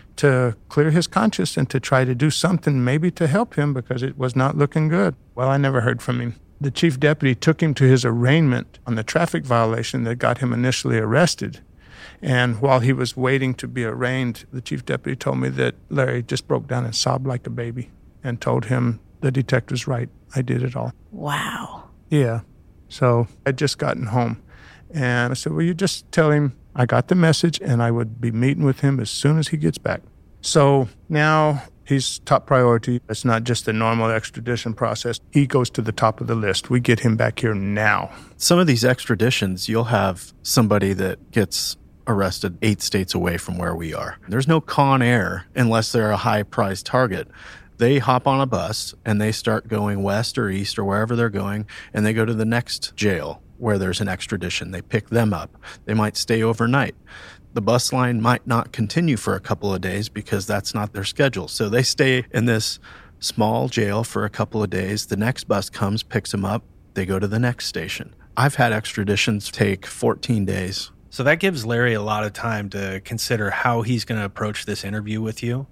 to clear his conscience and to try to do something maybe to help him because it was not looking good. Well, I never heard from him. The chief deputy took him to his arraignment on the traffic violation that got him initially arrested. And while he was waiting to be arraigned, the chief deputy told me that Larry just broke down and sobbed like a baby and told him the detective's right. I did it all. Wow. Yeah. So I'd just gotten home. And I said, well, you just tell him I got the message and I would be meeting with him as soon as he gets back. So now he's top priority. It's not just the normal extradition process. He goes to the top of the list. We get him back here now. Some of these extraditions, you'll have somebody that gets arrested eight states away from where we are. There's no Con Air unless they're a high-priced target. They hop on a bus and they start going west or east or wherever they're going, and they go to the next jail where there's an extradition. They pick them up. They might stay overnight. The bus line might not continue for a couple of days because that's not their schedule. So they stay in this small jail for a couple of days. The next bus comes, picks them up. They go to the next station. I've had extraditions take fourteen days. So that gives Larry a lot of time to consider how he's going to approach this interview with you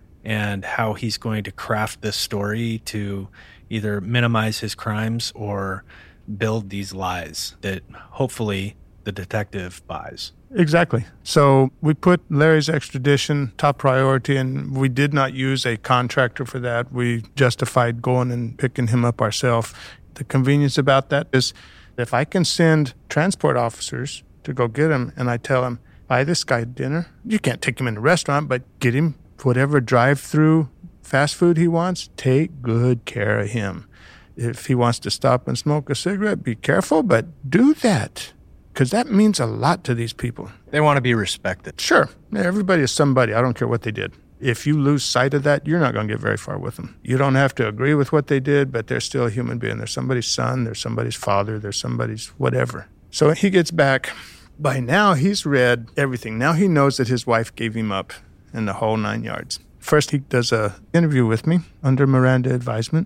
and how he's going to craft this story to either minimize his crimes or build these lies that hopefully the detective buys. Exactly. So we put Larry's extradition top priority, and we did not use a contractor for that. We justified going and picking him up ourselves. The convenience about that is if I can send transport officers to go get him, and I tell him, buy this guy dinner. You can't take him in a restaurant, but get him whatever drive-through fast food he wants. Take good care of him. If he wants to stop and smoke a cigarette, be careful, but do that, because that means a lot to these people. They want to be respected. Sure. Everybody is somebody. I don't care what they did. If you lose sight of that, you're not going to get very far with them. You don't have to agree with what they did, but they're still a human being. They're somebody's son. They're somebody's father. They're somebody's whatever. So he gets back. By now, he's read everything. Now he knows that his wife gave him up in the whole nine yards. First, he does an interview with me under Miranda advisement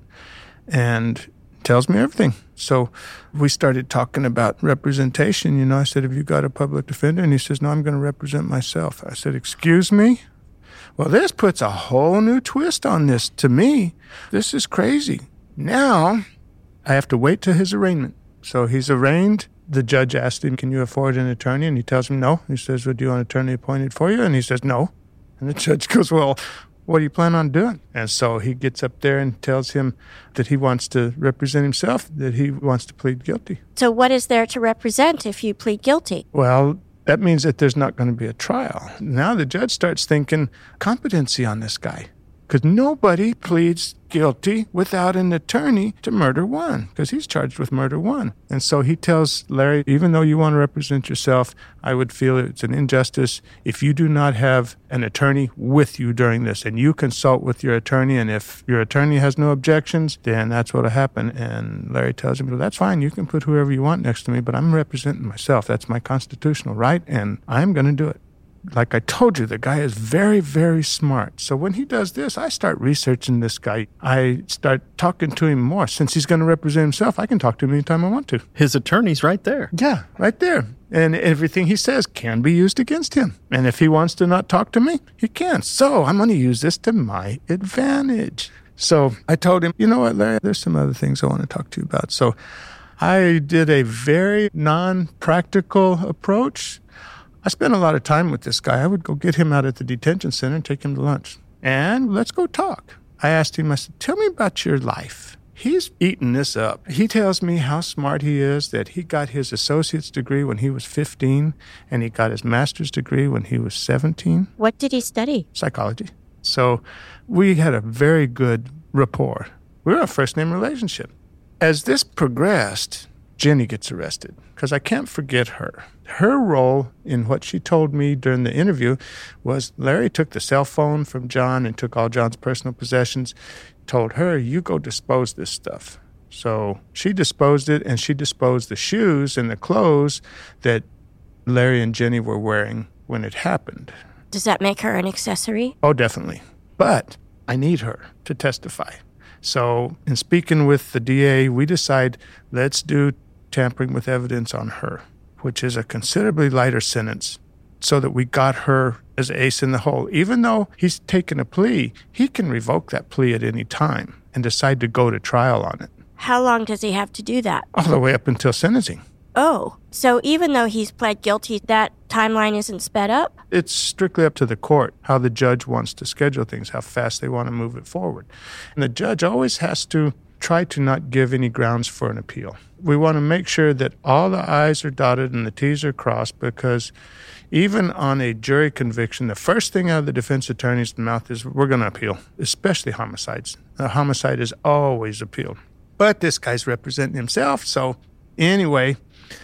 and tells me everything. So we started talking about representation. You know, I said, have you got a public defender? And he says, no, I'm going to represent myself. I said, excuse me? Well, this puts a whole new twist on this to me. This is crazy. Now, I have to wait till his arraignment. So he's arraigned. The judge asked him, can you afford an attorney? And he tells him no. He says, well, do you want an attorney appointed for you? And he says, no. And the judge goes, well, what do you plan on doing? And so he gets up there and tells him that he wants to represent himself, that he wants to plead guilty. So what is there to represent if you plead guilty? Well, that means that there's not going to be a trial. Now the judge starts thinking competency on this guy, because nobody pleads guilty without an attorney to murder one, because he's charged with murder one. And so he tells Larry, even though you want to represent yourself, I would feel it's an injustice if you do not have an attorney with you during this, and you consult with your attorney, and if your attorney has no objections, then that's what will happen. And Larry tells him, well, that's fine, you can put whoever you want next to me, but I'm representing myself. That's my constitutional right, and I'm going to do it. Like I told you, the guy is very, very smart. So when he does this, I start researching this guy. I start talking to him more. Since he's going to represent himself, I can talk to him anytime I want to. His attorney's right there. Yeah, right there. And everything he says can be used against him. And if he wants to not talk to me, he can. So I'm going to use this to my advantage. So I told him, you know what, Larry, there's some other things I want to talk to you about. So I did a very non-practical approach. I spent a lot of time with this guy. I would go get him out at the detention center and take him to lunch. And let's go talk. I asked him, I said, tell me about your life. He's eating this up. He tells me how smart he is, that he got his associate's degree when he was fifteen, and he got his master's degree when he was seventeen. What did he study? Psychology. So we had a very good rapport. We were a first-name relationship. As this progressed, Jenny gets arrested, because I can't forget her. Her role in what she told me during the interview was Larry took the cell phone from John and took all John's personal possessions, told her, you go dispose this stuff. So she disposed it, and she disposed the shoes and the clothes that Larry and Jenny were wearing when it happened. Does that make her an accessory? Oh, definitely. But I need her to testify. So in speaking with the D A, we decide let's do tampering with evidence on her, which is a considerably lighter sentence, so that we got her as ace in the hole. Even though he's taken a plea, he can revoke that plea at any time and decide to go to trial on it. How long does he have to do that? All the way up until sentencing. Oh, so even though he's pled guilty, that timeline isn't sped up? It's strictly up to the court, how the judge wants to schedule things, how fast they want to move it forward. And the judge always has to try to not give any grounds for an appeal. We want to make sure that all the I's are dotted and the T's are crossed, because even on a jury conviction, the first thing out of the defense attorney's mouth is, we're going to appeal, especially homicides. A homicide is always appealed. But this guy's representing himself, so anyway,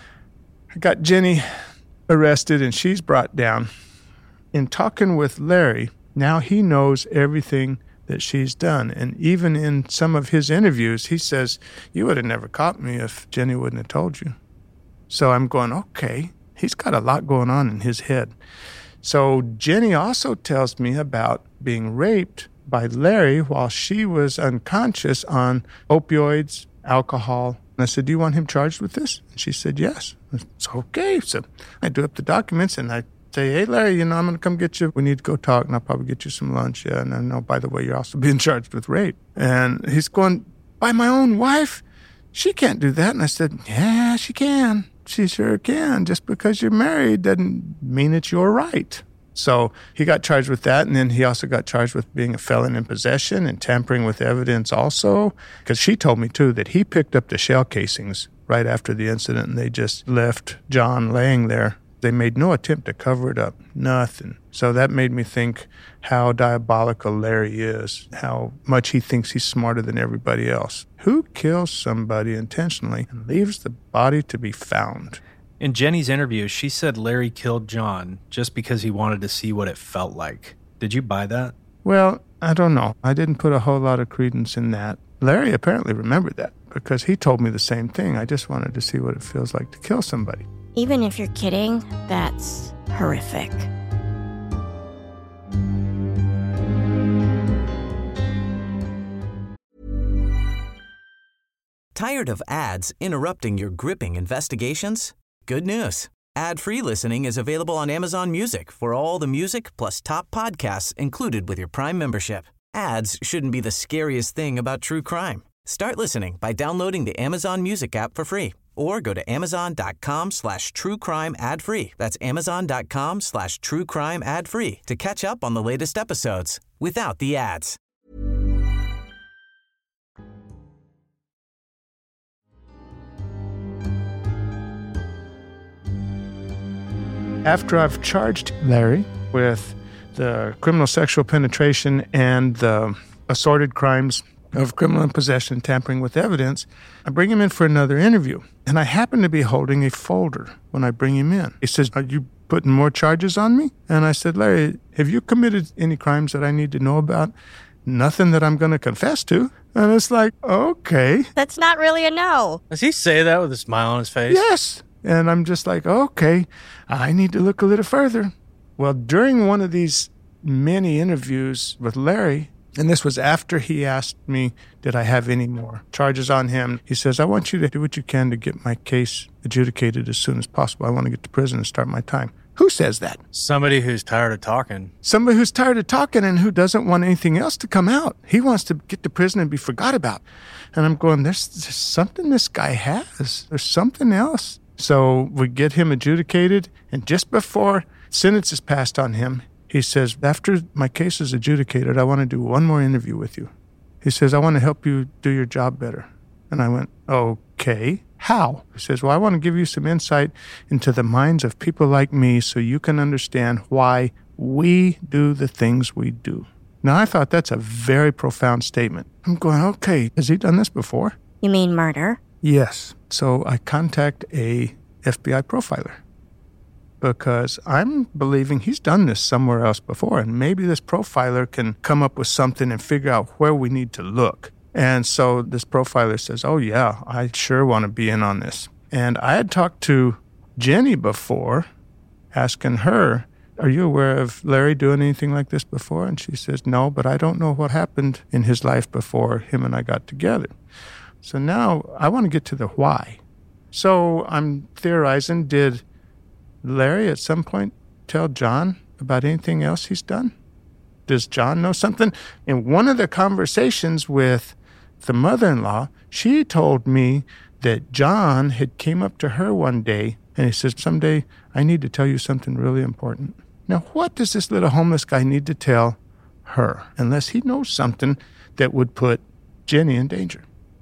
I got Jenny arrested and she's brought down. In talking with Larry, now he knows everything that she's done. And even in some of his interviews, he says, you would have never caught me if Jenny wouldn't have told you. So I'm going, okay, he's got a lot going on in his head. So Jenny also tells me about being raped by Larry while she was unconscious on opioids, alcohol. And I said, do you want him charged with this? And she said, yes. It's okay. So I do up the documents and I say, hey, Larry, you know, I'm going to come get you. We need to go talk, and I'll probably get you some lunch. Yeah, and I know, by the way, you're also being charged with rape. And he's going, by my own wife? She can't do that. And I said, yeah, she can. She sure can. Just because you're married doesn't mean it's your right. So he got charged with that, and then he also got charged with being a felon in possession and tampering with evidence also, because she told me, too, that he picked up the shell casings right after the incident, and they just left John laying there. They made no attempt to cover it up, nothing. So that made me think how diabolical Larry is, how much he thinks he's smarter than everybody else. Who kills somebody intentionally and leaves the body to be found? In Jenny's interview, she said Larry killed John just because he wanted to see what it felt like. Did you buy that? Well, I don't know. I didn't put a whole lot of credence in that. Larry apparently remembered that because he told me the same thing. I just wanted to see what it feels like to kill somebody. Even if you're kidding, that's horrific. Tired of ads interrupting your gripping investigations? Good news. Ad-free listening is available on Amazon Music for all the music plus top podcasts included with your Prime membership. Ads shouldn't be the scariest thing about true crime. Start listening by downloading the Amazon Music app for free or go to amazon.com slash true crime ad free. That's amazon.com slash true crime ad free to catch up on the latest episodes without the ads. After I've charged Larry with the criminal sexual penetration and the assorted crimes of criminal possession, tampering with evidence, I bring him in for another interview. And I happen to be holding a folder when I bring him in. He says, "Are you putting more charges on me?" And I said, "Larry, have you committed any crimes that I need to know about? Nothing that I'm going to confess to." And it's like, okay. That's not really a no. Does he say that with a smile on his face? Yes. And I'm just like, okay, I need to look a little further. Well, during one of these many interviews with Larry, and this was after he asked me, did I have any more charges on him? He says, "I want you to do what you can to get my case adjudicated as soon as possible. I want to get to prison and start my time." Who says that? Somebody who's tired of talking. Somebody who's tired of talking and who doesn't want anything else to come out. He wants to get to prison and be forgot about. And I'm going, there's, there's something this guy has. There's something else. So we get him adjudicated, and just before sentence is passed on him, he says, "After my case is adjudicated, I want to do one more interview with you." He says, "I want to help you do your job better." And I went, "Okay, how?" He says, "Well, I want to give you some insight into the minds of people like me so you can understand why we do the things we do." Now, I thought that's a very profound statement. I'm going, okay, has he done this before? You mean murder? Yes. So I contact a F B I profiler, because I'm believing he's done this somewhere else before, and maybe this profiler can come up with something and figure out where we need to look. And so this profiler says, "Oh, yeah, I sure want to be in on this." And I had talked to Jenny before, asking her, "Are you aware of Larry doing anything like this before?" And she says, "No, but I don't know what happened in his life before him and I got together." So now I want to get to the why. So I'm theorizing, did Larry at some point tell John about anything else he's done? Does John know something? In one of the conversations with the mother-in-law, she told me that John had came up to her one day and he says, "Someday I need to tell you something really important." Now, what does this little homeless guy need to tell her unless he knows something that would put Jenny in danger?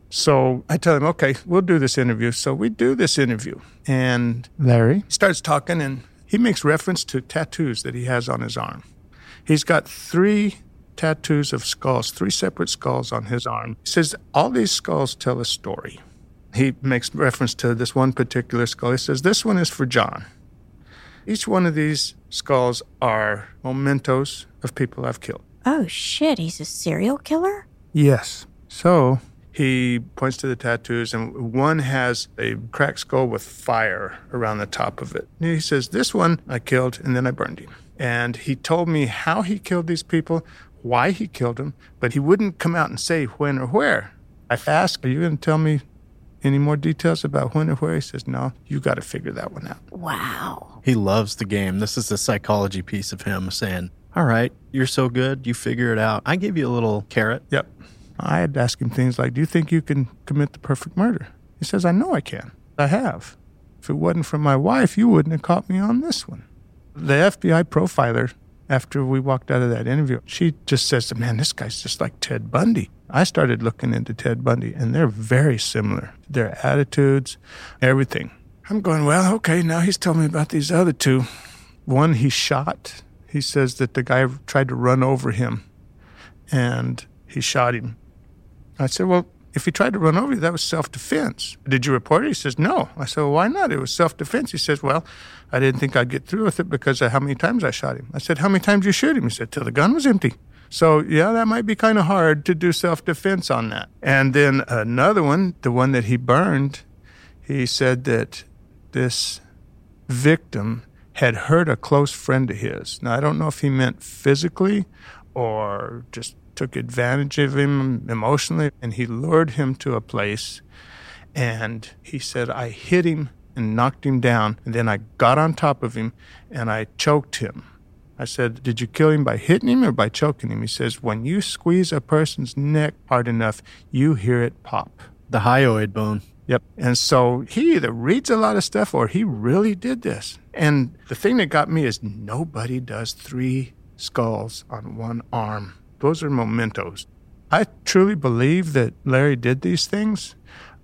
So I tell him, okay, we'll do this interview. So we do this interview. And Larry starts talking, and he makes reference to tattoos that he has on his arm. He's got three tattoos of skulls, three separate skulls on his arm. He says all these skulls tell a story. He makes reference to this one particular skull. He says, "This one is for John." Each one of these skulls are mementos of people I've killed. Oh, shit, he's a serial killer? Yes. So he points to the tattoos, and one has a cracked skull with fire around the top of it. And he says, "This one I killed, and then I burned him." And he told me how he killed these people, why he killed them, but he wouldn't come out and say when or where. I asked, "Are you going to tell me any more details about when or where?" He says, "No, you got to figure that one out." Wow. He loves the game. This is the psychology piece of him saying, "All right, you're so good, you figure it out. I give you a little carrot." Yep. I had to ask him things like, "Do you think you can commit the perfect murder?" He says, "I know I can. I have. If it wasn't for my wife, you wouldn't have caught me on this one." The F B I profiler, after we walked out of that interview, she just says, "Man, this guy's just like Ted Bundy." I started looking into Ted Bundy, and they're very similar. Their attitudes, everything. I'm going, well, okay, now he's telling me about these other two. One he shot. He says that the guy tried to run over him, and he shot him. I said, "Well, if he tried to run over you, that was self-defense. Did you report it?" He says, "No." I said, "Well, why not? It was self-defense." He says, "Well, I didn't think I'd get through with it because of how many times I shot him." I said, "How many times did you shoot him?" He said, "Till the gun was empty." So, yeah, that might be kind of hard to do self-defense on that. And then another one, the one that he burned, he said that this victim had hurt a close friend of his. Now, I don't know if he meant physically or just took advantage of him emotionally, and he lured him to a place, and he said, "I hit him and knocked him down, and then I got on top of him, and I choked him." I said, did you kill him by hitting him or by choking him? He says, when you squeeze a person's neck hard enough, you hear it pop. The hyoid bone. Yep. And so he either reads a lot of stuff or he really did this. And the thing that got me is nobody does three skulls on one arm. Those are mementos. I truly believe that Larry did these things.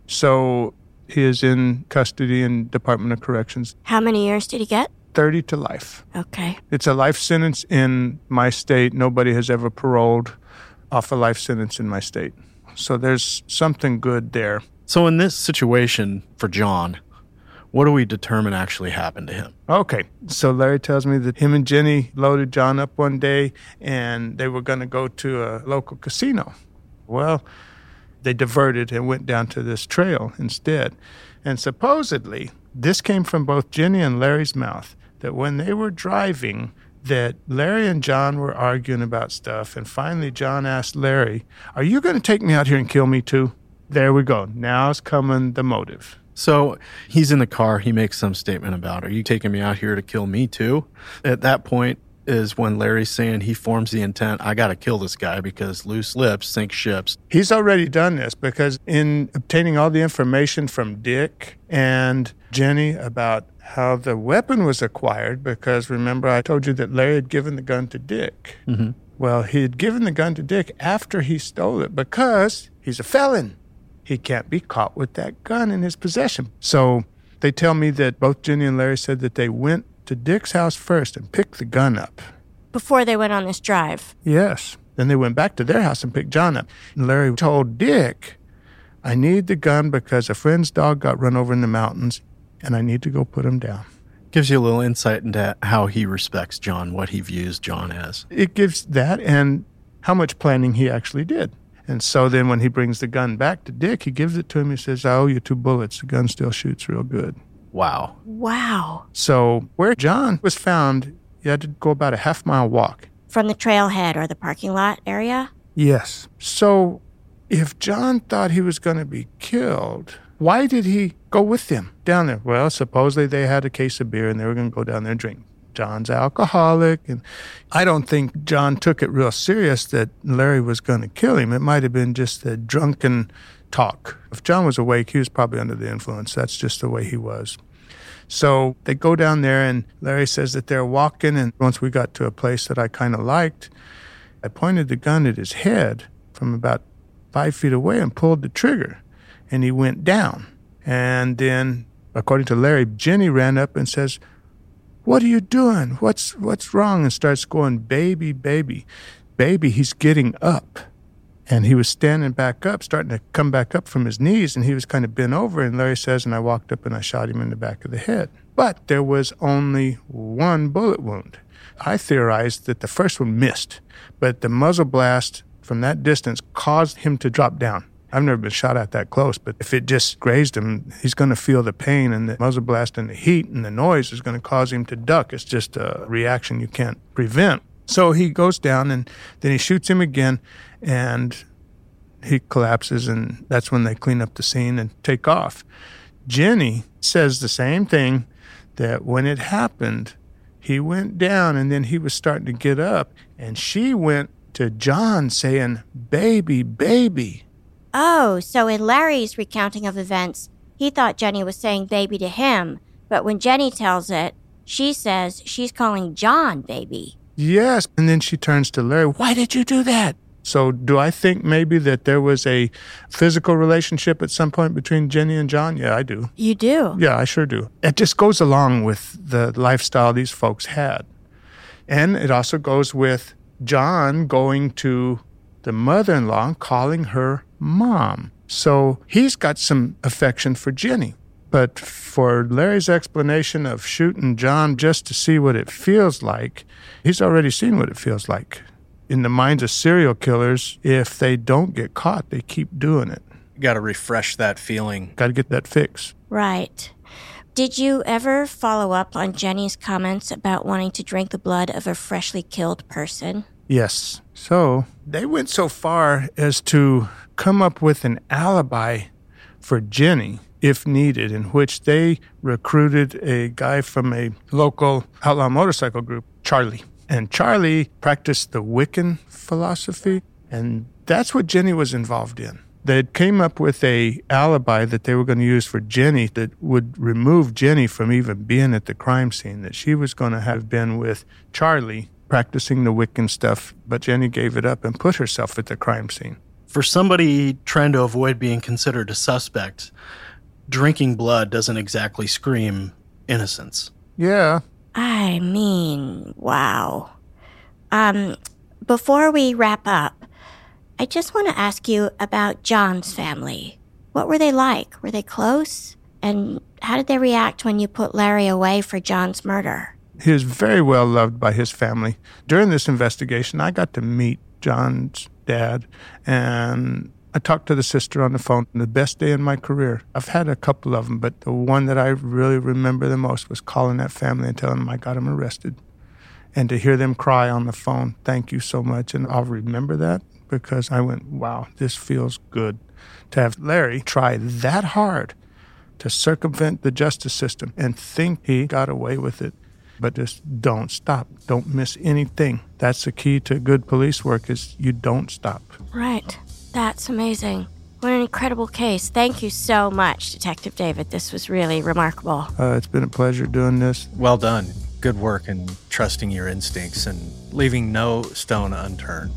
So he is in custody in Department of Corrections. How many years did he get? thirty to life. Okay. It's a life sentence in my state. Nobody has ever paroled off a life sentence in my state. So there's something good there. So in this situation for John, what do we determine actually happened to him? Okay. So Larry tells me that him and Jenny loaded John up one day and they were going to go to a local casino. Well, they diverted and went down to this trail instead. And supposedly, this came from both Jenny and Larry's mouth, that when they were driving, that Larry and John were arguing about stuff. And finally, John asked Larry, are you going to take me out here and kill me too? There we go. Now's coming the motive. So he's in the car. He makes some statement about, are you taking me out here to kill me too? At that point is when Larry's saying he forms the intent, I got to kill this guy because loose lips sink ships. He's already done this because in obtaining all the information from Dick and Jenny about how the weapon was acquired, because remember I told you that Larry had given the gun to Dick. Mm-hmm. Well, he had given the gun to Dick after he stole it because he's a felon. He can't be caught with that gun in his possession. So they tell me that both Jenny and Larry said that they went to Dick's house first and picked the gun up. Before they went on this drive? Yes. Then they went back to their house and picked John up. And Larry told Dick, I need the gun because a friend's dog got run over in the mountains and I need to go put him down. Gives you a little insight into how he respects John, what he views John as. It gives that and how much planning he actually did. And so then when he brings the gun back to Dick, he gives it to him. He says, I owe you two bullets. The gun still shoots real good. Wow. Wow. So where John was found, you had to go about a half mile walk. From the trailhead or the parking lot area? Yes. So if John thought he was going to be killed, why did he go with them down there? Well, supposedly they had a case of beer and they were going to go down there and drink. John's alcoholic, and I don't think John took it real serious that Larry was going to kill him. It might have been just a drunken talk. If John was awake, he was probably under the influence. That's just the way he was. So they go down there, and Larry says that they're walking, and once we got to a place that I kind of liked, I pointed the gun at his head from about five feet away and pulled the trigger, and he went down. And then, according to Larry, Jenny ran up and says, what are you doing? What's what's wrong? And starts going, baby, baby. Baby, he's getting up. And he was standing back up, starting to come back up from his knees, and he was kind of bent over. And Larry says, and I walked up and I shot him in the back of the head. But there was only one bullet wound. I theorized that the first one missed, but the muzzle blast from that distance caused him to drop down. I've never been shot at that close, but if it just grazed him, he's going to feel the pain, and the muzzle blast and the heat and the noise is going to cause him to duck. It's just a reaction you can't prevent. So he goes down, and then he shoots him again, and he collapses, and that's when they clean up the scene and take off. Jenny says the same thing, that when it happened, he went down, and then he was starting to get up, and she went to John saying, baby, baby. Oh, so in Larry's recounting of events, he thought Jenny was saying baby to him, but when Jenny tells it, she says she's calling John baby. Yes, and then she turns to Larry, why did you do that? So do I think maybe that there was a physical relationship at some point between Jenny and John? Yeah, I do. You do? Yeah, I sure do. It just goes along with the lifestyle these folks had. And it also goes with John going to the mother-in-law and calling her mom. So he's got some affection for Jenny. But for Larry's explanation of shooting John just to see what it feels like, he's already seen what it feels like. In the minds of serial killers, if they don't get caught, they keep doing it. You got to refresh that feeling. Got to get that fix. Right. Did you ever follow up on Jenny's comments about wanting to drink the blood of a freshly killed person? Yes. So they went so far as to come up with an alibi for Jenny, if needed, in which they recruited a guy from a local outlaw motorcycle group, Charlie. And Charlie practiced the Wiccan philosophy, and that's what Jenny was involved in. They came up with a alibi that they were going to use for Jenny that would remove Jenny from even being at the crime scene, that she was going to have been with Charlie practicing the Wiccan stuff, but Jenny gave it up and put herself at the crime scene. For somebody trying to avoid being considered a suspect, drinking blood doesn't exactly scream innocence. Yeah. I mean, wow. Um, before we wrap up, I just want to ask you about John's family. What were they like? Were they close? And how did they react when you put Larry away for John's murder? He was very well loved by his family. During this investigation, I got to meet John's dad, and I talked to the sister on the phone. The best day in my career. I've had a couple of them, but the one that I really remember the most was calling that family and telling them I got them arrested. And to hear them cry on the phone, thank you so much. And I'll remember that because I went, wow, this feels good. To have Larry try that hard to circumvent the justice system and think he got away with it. But just don't stop. Don't miss anything. That's the key to good police work is you don't stop. Right. That's amazing. What an incredible case. Thank you so much, Detective David. This was really remarkable. Uh, it's been a pleasure doing this. Well done. Good work in trusting your instincts and leaving no stone unturned.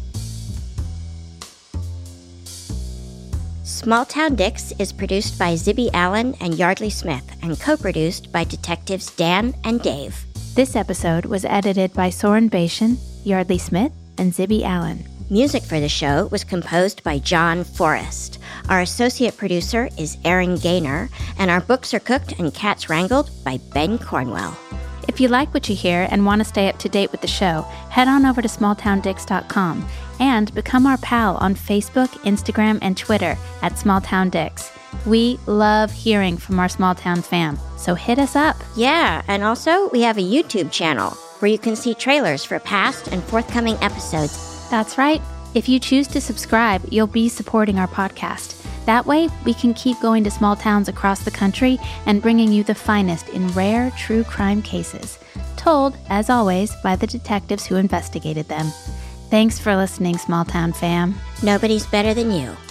Small Town Dicks is produced by Zibby Allen and Yardley Smith and co-produced by Detectives Dan and Dave. This episode was edited by Soren Bashan, Yardley Smith, and Zibby Allen. Music for the show was composed by John Forrest. Our associate producer is Aaron Gaynor, and our books are cooked and cats wrangled by Ben Cornwell. If you like what you hear and want to stay up to date with the show, head on over to small town dicks dot com and become our pal on Facebook, Instagram, and Twitter at SmallTownDicks. We love hearing from our small town fam, so hit us up. Yeah, and also we have a YouTube channel where you can see trailers for past and forthcoming episodes. That's right. If you choose to subscribe, you'll be supporting our podcast. That way, we can keep going to small towns across the country and bringing you the finest in rare true crime cases, told, as always, by the detectives who investigated them. Thanks for listening, small town fam. Nobody's better than you.